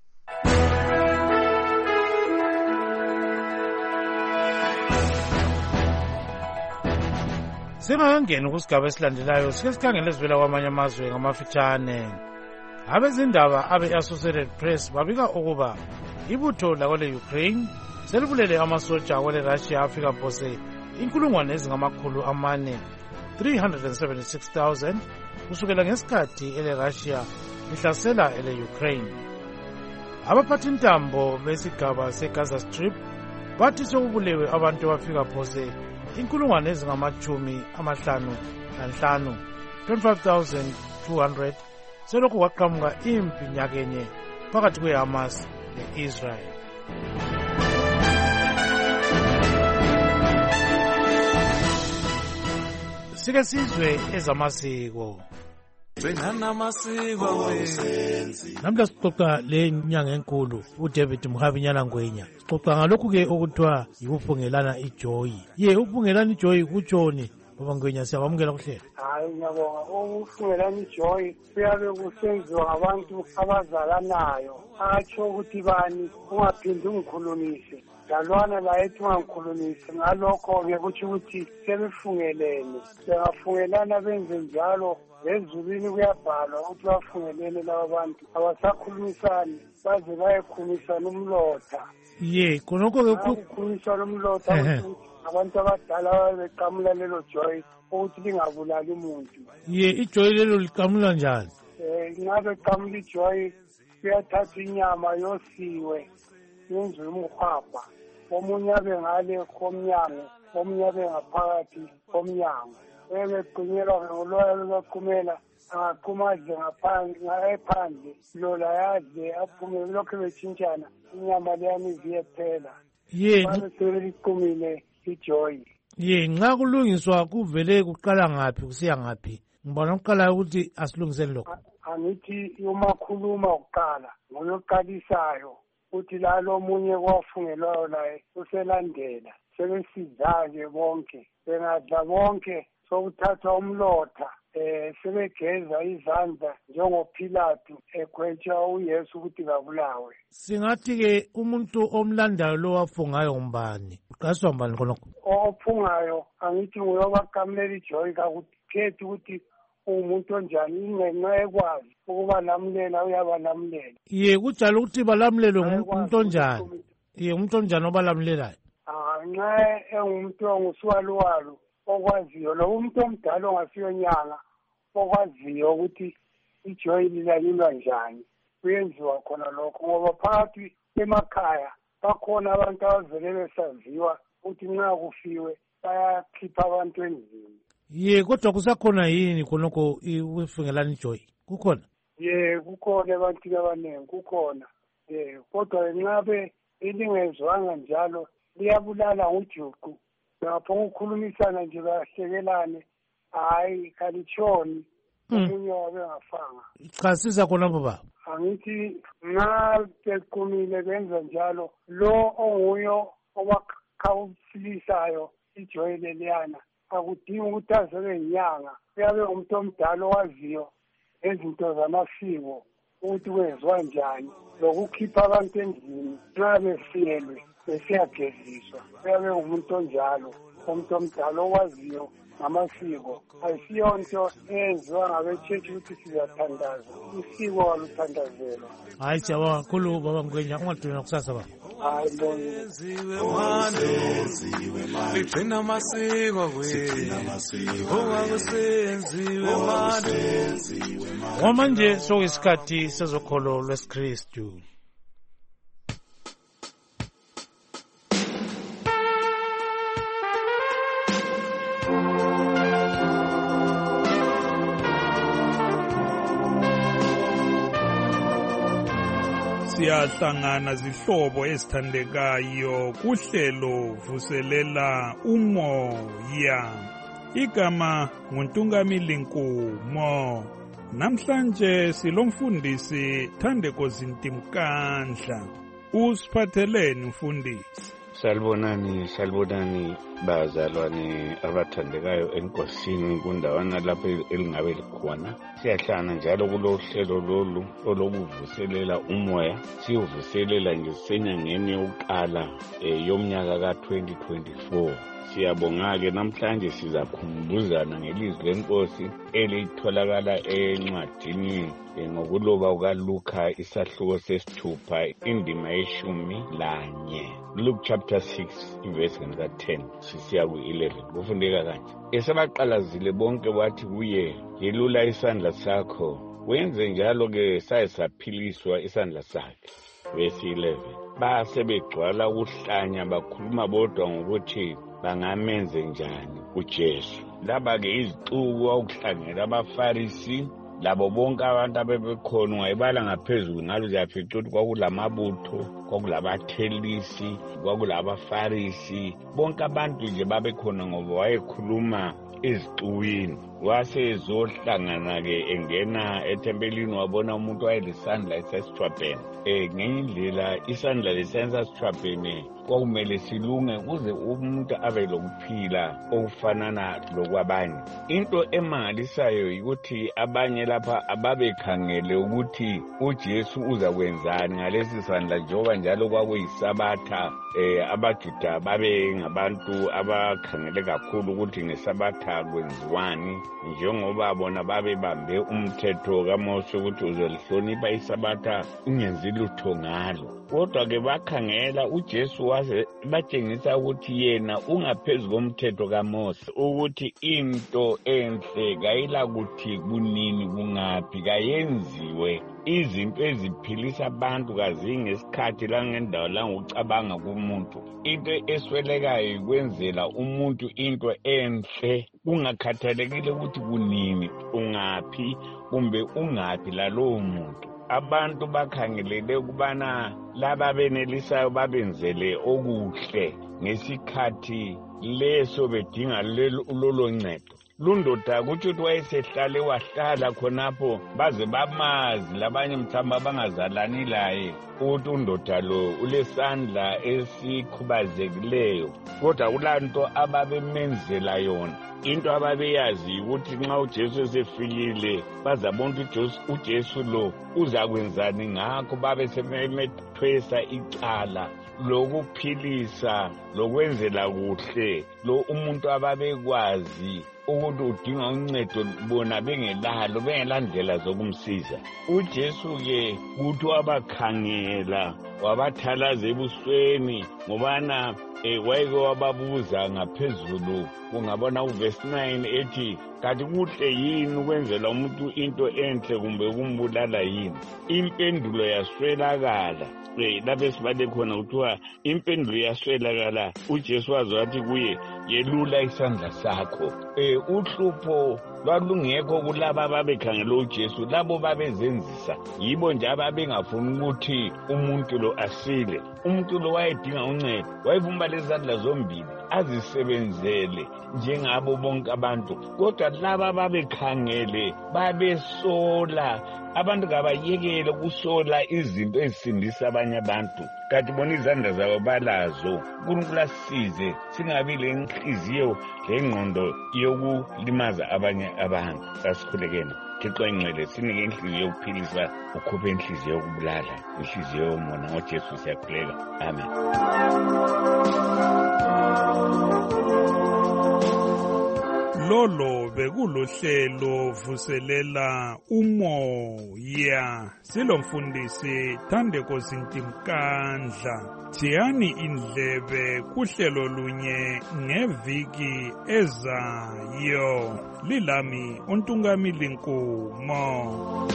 Singakangeni kusigaba esilandelayo sike sikhangele ezivela kwamanye amazwe ngamafitshane. Abezindaba abe-Associated Press babika ukuba ibutho lakwele Ukraine selibulele amasoja akwele Russia afika phose 4,376,000 kusukela ngesikhathi ele Russia lihlasela ele Ukraine. Abaphathi ntambo besigaba seGaza Strip bathi sokubulewe abantu abafika phose 55,000 25,200 selokhu kwaqhamuka impi nyakenye phakathi kweHamas le-Israel. Sike sizwe ezamasiko. Namhla sixoxa le nyanga enkulu uDavid Muhabinyana Ngwenya. Sixoxa ngalokhu-ke okuthiwa yikufungelana ijoy. Ukufungelana ijoy kutshoni? Baba Ngwenya siyabamukela kuhlelo. Hayi ngiyabonga, ukufungelana ijoy kuyabe kusenziwa ngabantu abazalanayo. Atsho ukuthi bani ungaphindi ungikhulumise. Dalwana la ethi ungangikhulumisi, ngalokho-ke kutsho ukuthi sebefungelene. Bengafungelana benze njalo, ezulwini kuyabhalwa ukuthi bafungelene laba bantu abasakhulumisani baze bayekhulumisana umlotha. Khonokho-ke ukukhulumisana umlotha abantu abadala beqamula lelo joy ukuthi lingabulali umuntu. Ijoy lelo liqamula njani? Ngabe qamula ijoy kuyathatha inyama yosiwe yenziwe umkhwabha, omunye abe ngale komnyango, omunye abe ngaphakathi komnyango. Begcinyelwa ngoloya lobaqumela angaquma adle ephandle, lola yadle aphume, lokhu betshintshana inyama leyani iziye phela. Sebeliqumile ijoy. Nxa kulungiswa kuvele kuqala ngaphi kusiya ngaphi? Ngibona ukuqala ukuthi asilungiseni lokho. Angithi umakhuluma ukuqala ngoyoqalisayo uthi lalo omunye kwafungelwayo laye uselandela, sebesiza-ke bonke, bengadla bonke sokuthathwa umlotha, sebegeza izandla njengoPhilato egwetsha uYesu ukuthi kabulawe. Singathi-ke umuntu omlandayo lo wafungayo ngubani? Uqaswa ngubani khonokho? Ofungayo angithi nguyobaqamulela ijoy, kakukhethi ukuthi umuntu onjani, ingenxa ekwazi ukuba lamulela uyabalamulela. Kunjalo ukuthi balamulelwe ngumuntu onjani? Umuntu onjani obalamulelayo? Nxa engumuntu ongusiwaluwalu okwaziyo, lo umuntu omdala ongasiyo nyanga okwaziyo ukuthi ijoy lilalilwa njani, kuyenziwa khona lokho. Ngoba phakathi emakhaya bakhona abantu abavele besaziwa ukuthi nxa kufiwe bayakhipha abantu endlini. Kodwa kusakhona yini khonokho ukufungelana ijoy? Kukhona? Kukhona ebantwini abaningi, kukhona. Kodwa nxa elingezwanga njalo liyabulala ngojuqu. Bengaphonga ukukhulumisana nje bahlekelane, hayi kalitshoni, omunye wabe ngafanga. Chasisa khona baba. Angithi nxa bequmile benza njalo, lo onguyo obakhawulisayo ijoy leliyana akudingi ukuthi azebe yinyanga, uyabe umuntu omdala owaziyo ezinto zamasiko ukuthi kwenziwa njani, lokukhipha abantu endlini nxa befiyelwe besiyageziswa. Uyabe umuntu onjalo, umuntu omdala owaziyo ngamasiko ayisiyo nto eyenziwa ngabe-church ukuthi sizathandaza isiko waluthandazelwa. Hayi siyabonga kakhulu baba Ngwenya, ungadunywa kusasa baba. Hayi ligcina amasiko ungakusenziwe manje. Ngomanje soyisikhathi sezokholo lwesikristu. Siyahlangana zihlobo ezithandekayo kuhlelo vuselela umoya. Igama nguNtungamili Nkumo. Namhlanje silomfundisi Thandeko Zintimkandla. Usiphatheleni mfundisi? Salibonani bazalwane abathandekayo enkosini kundawana lapho elingabe likhona. Siyahlana njalo kulohlelo lolu olokuvuselela umoya. Siyovuselela nje senyangeni yokuqala yomnyaka ka-2024. Siyabonga-ke namhlanje sizakhumbuzana ngelizwi lenkosi elitholakala encwadini ngokuloba kukaLuka isahluko sesithupha indima ye-11. Luke chapter 6 verse 10 sisiya ku-11 kufundeka kanje. Esebaqalazile bonke wathi kuye, yelula isandla sakho. Wenze njalo-ke saye saphiliswa isandla sakhe. Verse 11. Basebegcwala ukuhlanya bakhuluma bodwa ngokuthi bangamenze njani uJesu. Laba-ke izixuku okuhlangela abaFarisi labo bonke abantu abebekhona ungayibala ngaphezulu ngalo ziyafica ukuthi kwakulamabutho, kwakulabathelisi, kwakulabaFarisi, bonke abantu nje babekhona ngoba wayekhuluma ezixukwini. Wasezohlangana-ke engena ethempelini wabona umuntu wayelesandla esesithwapheni. Ngenye indlela isandla lesesithwapheni kwakumele silunge kuze umuntu abe lokuphila okufanana lokwabanye. Into emangalisayo yikuthi abanye lapha ababekhangele ukuthi uJesu uzakwenzani ngalesi sandla njengoba njalo kwakuyisabatha. AbaJuda babe ngabantu abakhangele kakhulu ukuthi ngesabatha kwenziwani, njengoba bona babebambe umthetho kaMose ukuthi uzolihlonipha isabatha ungenzi lutho ngalo. Kodwa-ke bakhangela uJesu waze batshengisa ukuthi yena ungaphezu komthetho kaMose, ukuthi into enhle kayilakuthi kunini kungaphi kayenziwe. Izinto eziphilisa abantu kazingesikhathi langendawo langokucabanga kumuntu. Into eswelekayo yikwenzela umuntu into enhle kungakhathalekile ukuthi kunini ungaphi kumbe ungaphi lalowo muntu. Abantu bakhangelele ukubana laba benelisayo babenzele okuhle ngesikhathi leso bedinga lolo ncedo. Lundoda kuthi ukuthi wayesehlale wahlala khonapho baze bamazi labanye mthamba abangazalani laye ukuthi undoda lo ulesandla esikhubazekileyo, kodwa kulanto ababemenzela yona. Into ababeyazi ukuthi nxa uJesu esefikile bazabona uJesu lo uzakwenzani ngakho babe sebemethwesa icala lokuphilisa lokwenzela kuhle lo umuntu ababekwazi ukuthi udinga uncedo bona bengelalo bengelandlela zokumsiza. uJesu-ke kuthi wabakhangela wabathalaza ebusweni ngobana wayeke wababuza ngaphezulu. Ungabona uverse 9 ethi kanti kuhle yini ukwenzela umuntu into enhle kumbe kumbulala yini? Impendulo yaswelakala. Lapho esibale khona kuthiwa impendulo yaswelakala. uJesu waze wathi kuye, yelula isandla sakho. Uhlupho lwalungekho kulaba ababekhangela uJesu, labo babezenzisa. Yibo nje ababengafuni ukuthi umuntu lo asile. Umuntu lo wayedinga uncedo, wayevumba lezandla zombili azisebenzele njengabo bonke abantu. Kodwa laba babekhangele babesola. Abantu kabayekele ukusola izinto ezisindisa abanye abantu. Kanti bona izandla zabo balazo. uNkulunkulu asisize singabi lenhliziyo lengqondo yokulimaza abanye abantu. Asikhulekeni. Thixo engcwele sinike inhliziyo yokuphilisa, ukhuphe inhliziyo yokubulala, inhliziyo yomona. ngoJesu siyakhuleka. Amen. lolo bekulohlelo vuselela umoya. Silomfundisi Thandeko Zintimkandla. Thiyani indlebe kuhlelo lunye ngeviki ezayo. Lilami uNtungamili Nkumo.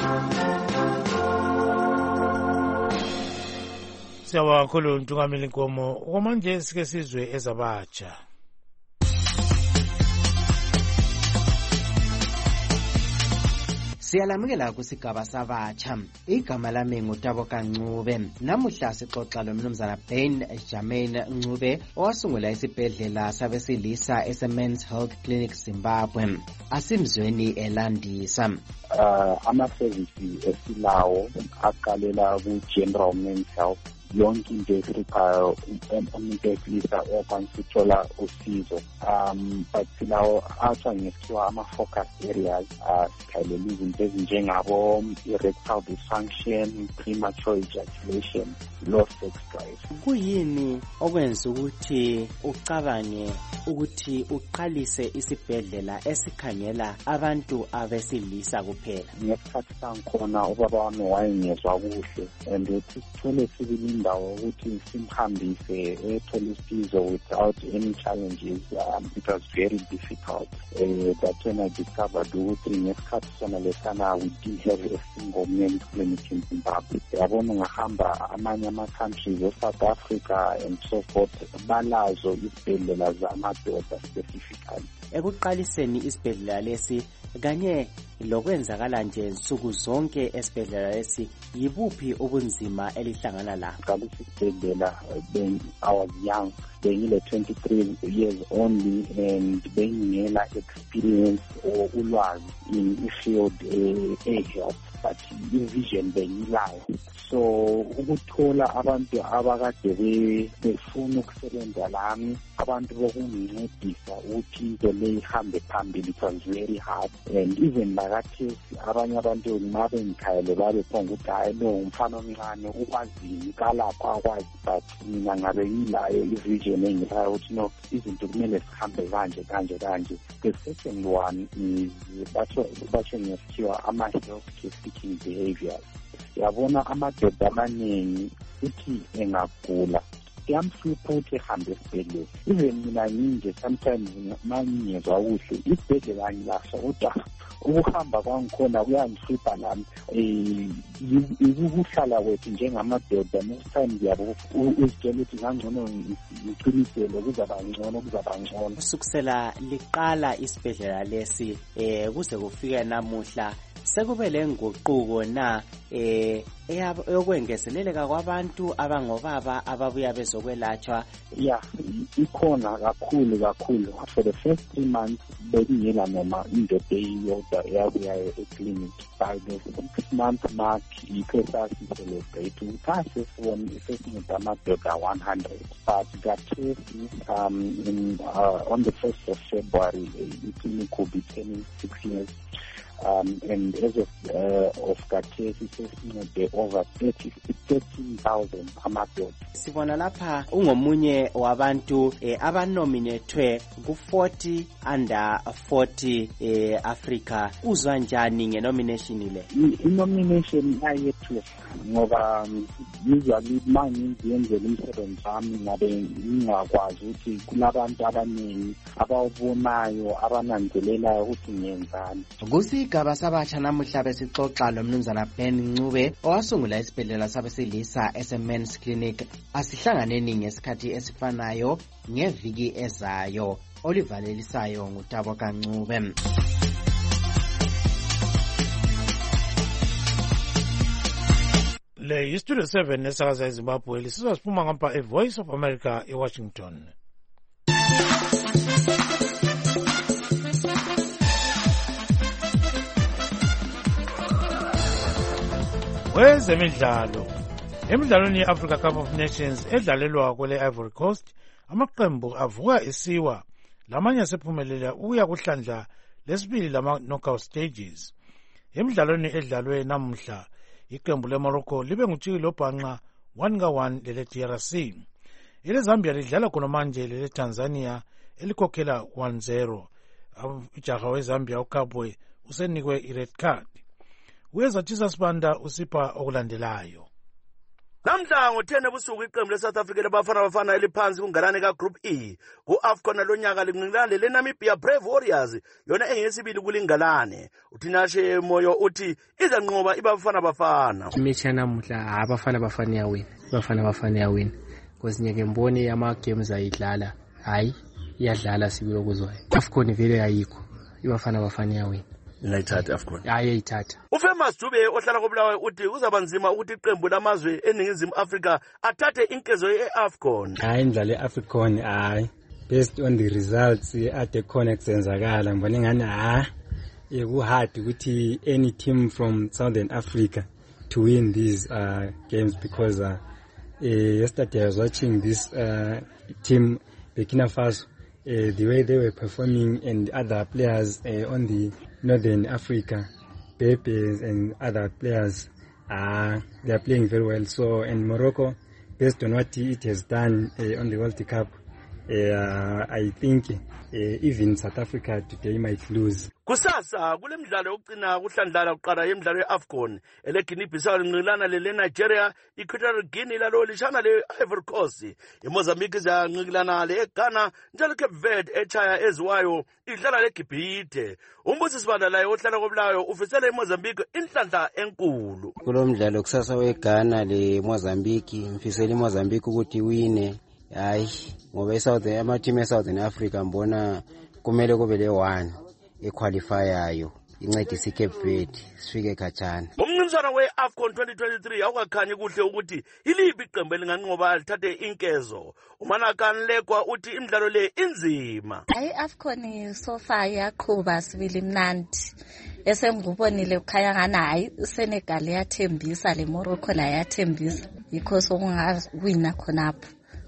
Siyabonga kakhulu uNtungamili Nkomo. Okwamanje sike sizwe ezabatsha. Siyalamukela kusigaba sabatsha. Igama lami nguTaboka Ncube. Namuhla sixoxa lomnumzana Ben Jermaine Ncube owasungula isibhedlela sabesilisa eseMen's Health Clinic Zimbabwe. Asimzweni elandisa. Ama-services esilawo aqalela ku-General Men's Health. Yonke into ehluphayo umuntu wesilisa okwanisa uthola usizo. But silawo athiwa ngesikhiwa ama-focus areas sikhalela izinto ezinjengabo erectile dysfunction, premature ejaculation, low sex drive. Kuyini okwenza ukuthi ucabange ukuthi uqalise isibhedlela esikhangela abantu abesilisa kuphela? Ngesikhathi sangikhona ubaba wami wayengezwa kuhle and sithole sibili indawo ukuthi simhambise ethole usizo without any challenges. It was very difficult. That's when I discovered ukuthi ngesikhathi sona lesana we didn't have a single men's clinic in Zimbabwe. Yabona ngahamba amanye ama-countries e-South Africa and so forth, balazo isibhedlela zamadoda specifically. Ekuqaliseni isibhedlela lesi kanye lokwenzakala nje nsuku zonke esibhedlela lesi, yibuphi ubunzima elihlangana la? Qalisa isibhedlela I was young, bengile 23 years only and bengingela experience or ulwazi in field health, but i-vision bengilayo. So ukuthola abantu abakade befuna ukusebenza lami, abantu bokungincedisa ukuthi into le ihambe phambili, it was very hard. And even lakathesi abanye abantu ngabe ngikhayele babe phonga ukuthi hayi lo umfana omncane ukwazini kalapha akwazi, but mina ngabe ngilayo i-vision engilayo ukuthi no, izinto kumele sihambe kanje. The second one is batsho ngesikhiwa ama-healthcare seeking behaviors. Yabona amadoda amaningi uthi engagula kuyamhlupha ukuthi ehambe esibhedlela. Even mina nginje sometimes mangingezwa kuhle isibhedlela ngilahla, kodwa ukuhamba kwangikhona kuyangihlupha nami. Ukuhlala kwethu njengamadoda next time ngiyabo uzitshela ukuthi ngangcono ngiqinisele kuzaba ngcono. Kusukisela liqala isibhedlela lesi kuze kufike namuhla, sekube lenguquko na eyokwengezeleleka kwabantu abangobaba ababuya bezokwelatshwa? Yeah, ikhona kakhulu. For the first 3 months bengingela noma indoda eyodwa eyabuya eclinic. By the 6th month mark yikho sasicelebrate ukuthi sesingeda amadoda 100. But kathesi on the 1st of February iclinic will be turning 6 years. And as of kathesi sesincede over 13,000 amadoda. Sibona lapha ungomunye wabantu abanominethwe ku-40 under 40 Africa. Uzwa njani ngenomination le? I-nomination ayethu ngoba usually mangiyenzela umsebenzi wami ngabe ngingakwazi ukuthi kulabantu abaningi abawubonayo abananzelelayo ukuthi ngiyenzani. Kusigaba sabatsha namuhla besixoxa lomnumzana Ben Ncube owasungula isibhedlela sabesilisa eseMen's Clinic. Asihlanganeni ngesikhathi esifanayo ngeviki ezayo. Olivalelisayo nguTaboka Ncube. Le Studio 7 nesakaza eZimbabwe lisizwa siphuma ngapha eVoice of America eWashington. Wezemidlalo. Emidlalweni ye-Africa Cup of Nations edlalelwa kwele Ivory Coast, amaqembu avuka esiwa, lamanye asephumelela ukuya kuhlandla lesibili lama-knockout stages. Emidlalweni edlalwe namuhla, iqembu leMorocco libe ngutshikile obhanqa 1-1 lele DRC. Ile Zambia lidlala khona manje lele Tanzania elikhokhela 1-0. ujaha weZambia uCowboy usenikwe i-red card. Uyezatshisa Sibanda usipha okulandelayo. Namhla ngo-10 ebusuku iqembu leSouth Africa labafana eliphansi kunganane kaGroup E ku-AFCON lonyaka linqinqane leNamibia Brave Warriors yona engeyesibili kulingalane. Uthinashe Moyo uthi izanqoba ibafana. Imechi yanamuhla abafana yawina because ngeke mbone ama-games ayidlala hayi iyadlala sibili okuzwayo. AFCON vele ayikho ibafana yawina. Ngayithatha AFCON. Ayayithatha. uFamous Dube ohlala koBulawayo uthi kuzaba nzima ukuthi iqembu lamazwe eningizimu Afrika athathe inkezo ye-AFCON. Hayi indlala ye-AFCON hayi based on the results ade khona kusenzakala ngibona ngani ku-hard ukuthi any team from Southern Africa to win these games because yesterday I was watching this team Burkina Faso. The way they were performing and other players on the Northern Africa, Pepes and other players, they are playing very well. So, and Morocco, based on what it has done on the World Cup, I think even South Africa today might lose. Kusasa kule mdlalo yokucina kuhlandlala kuqala yemidlalo ye-AFCON ele-Guinea Bissau linqilana le-Nigeria, Equatorial Guinea lalo lishana le-Ivory Coast, iMozambique izanqikilana le-Ghana njalo Cape Verde echaya eziwayo idlala le-Gibhithe. Umbusi Sibanda laye ohlala koBulawayo ufisela iMozambique inhlanhla enkulu. Kulo mdlalo kusasa weGhana le-Mozambique ngifisela iMozambique ukuthi wine. Hayi ngoba ama-team e-Southern Africa mbona kumele kube le-1 equalifyayo incedisa iCape Verde sifike khatshana. Umncintiswano we-AFCON 2023 awukakhanyi kuhle ukuthi iliphi iqembu elinganqoba lithathe inkezo. uManakane Lekwa uthi imidlalo le inzima. AFCON so far yaqhuba sibili mnandi. Esengubonile ukhaya ngani hayi uSenegal yathembisa le Morocco la yathembisa because ungawina khonapho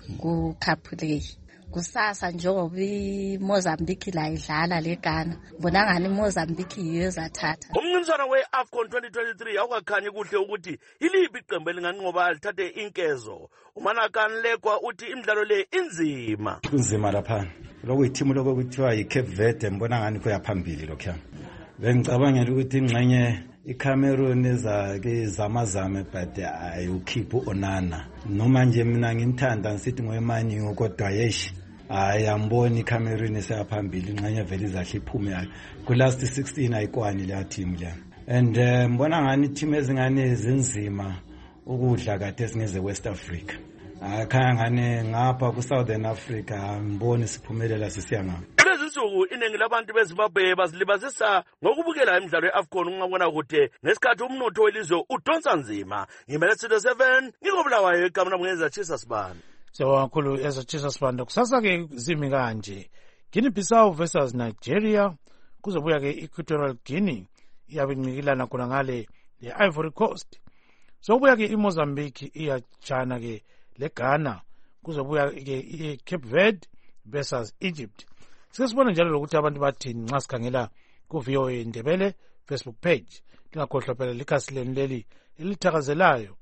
ku-cup leyi. Kusasa njengoba iMozambique la idlala leGhana bona ngani iMozambique yiyo ezathatha. Umncintiswano we-AFCON 2023 awukakhanyi kuhle ukuthi iliphi iqembu elinganqoba lithathe inkezo. uManakane Lekwa uthi imidlalo le inzima. Kunzima lapha lokho ithimu lokho kuthiwa iCape Verde mbona ngani kuyaphambili lokho. Bengicabangela ukuthi ingxenye iCameroon ezake zamazame but ayukhipha Onana. Noma nje mina ngimthanda ngisithi ngoyemani kodwa yeshi ayamboni iCameroon eseyaphambili ingxenye vele izahle iphume ku last 16 ayikwani le team le. And mbona ngani team ezingane ezinzima ukudla kade singeze West Africa. Akhaya ngane ngapha ku Southern Africa mboni siphumelela sisiya ngapha. Lezinsuku iningi labantu beZimbabwe bazilibazisa ngokubukela imidlalo ye-AFCON ungabona kude ngesikhathi umnotho welizwe udonsa nzima. Ngimele Studio 7 ngikoBulawayo igama lami ngezatshisa Sibanda. Kakhulu ezatshisa Sibanda. Kusasa-ke zimi kanje. Guinea Bissau versus Nigeria. Kuzobuya-ke Equatorial Guinea iyabe incikilana khona ngale le-Ivory Coast. Sokubuya-ke iMozambique iyatshana-ke leGhana. Kuzobuya-ke iCape Verde versus Egypt. Sesibona njalo lokuthi abantu bathini nxa sikhangela ku-VOA Ndebele Facebook page. Lingakhohlwa phela likhasi lenu leli elithakazelayo.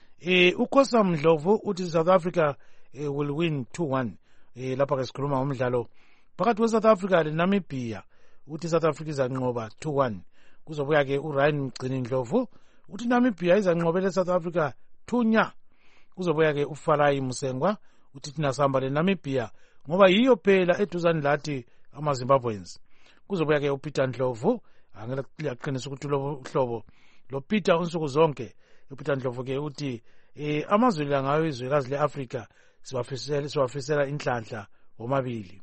uKhosa Mdlovu uthi South Africa will win 2-1. Lapha ke sikhuluma ngomdlalo phakathi kwe-South Africa leNamibia. Uthi South Africa izanqoba 2-1. Kuzobuya ke uRyan Mgcini Ndlovu uthi Namibia izanqobela South Africa 2-0. Kuzobuya ke uFarayi Musengwa uthi thina sihamba leNamibia ngoba yiyo phela eduzane lathi amaZimbabweans. Kuzobuya ke uPeter Ndlovu angaqinisa ukuthi lo hlobo lo Peter unsuku zonke. uPeter Ndlovu ke uthi amazwe la ngayo izwekazi leAfrika siwafisela inhlanhla omabili.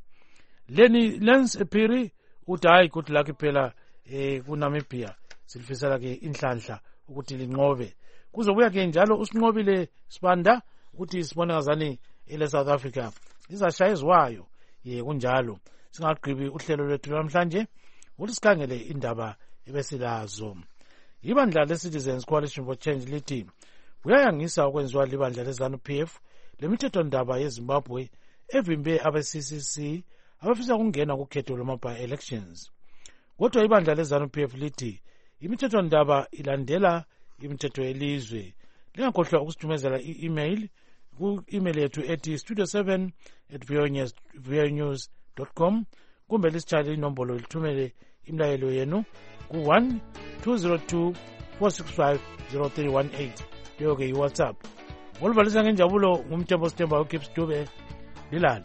Lens Ephiri uthi hayi good luck phela kuNamibia silifisela ke inhlanhla ukuthi linqobe. Kuzobuya ke njalo usinqobile Sibanda uthi sibone ngazani ele South Africa izashaya izwayo kunjalo. Singaqhibi uhlelo lwethu namhlanje uthi sikhangele indaba ebesilazo. Ibandla leCitizens Coalition for Change lithi kuyayangisa okwenziwa libandla leZANU-PF lemithetho ndaba yeZimbabwe evimbe abe-CCC abafisa ukungena kukhetho lwama-by-elections. Kodwa ibandla leZANU-PF lithi imithetho ndaba ilandela imithetho yelizwe. Lingakhohlwa ukusithumezela i-email ku-email yethu ethi studio7@voanews.com kumbe lisitshale inombolo lithumele imlayelo yenu ku-1 202 465 0318 leyo-ke yiwhatsapp. Ngoluvalisa ngenjabulo ngumthembo sithembayo uGibbs Dube. Lilale.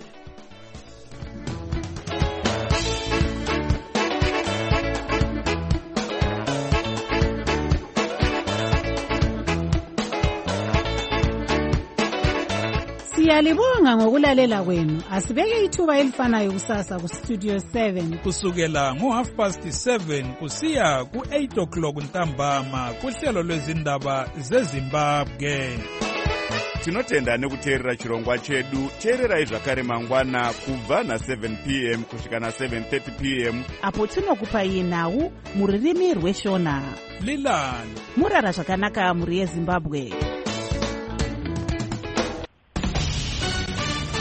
Siyalibonga ngokulalela kwenu. Asibeke ithuba elifanayo kusasa ku Studio 7 kusukela ngo7:30 kusiya ku8 o'clock ntambama kuhlelo lwezindaba zeZimbabwe. Tinotenda nekuteerera chirongwa chedu. Teererai zvakare mangwana kubva na7 p.m. kusvika na7:30 p.m. apo tinokupai nhau muririmi rweshona. Lilale. Murara zvakanaka muri yeZimbabwe.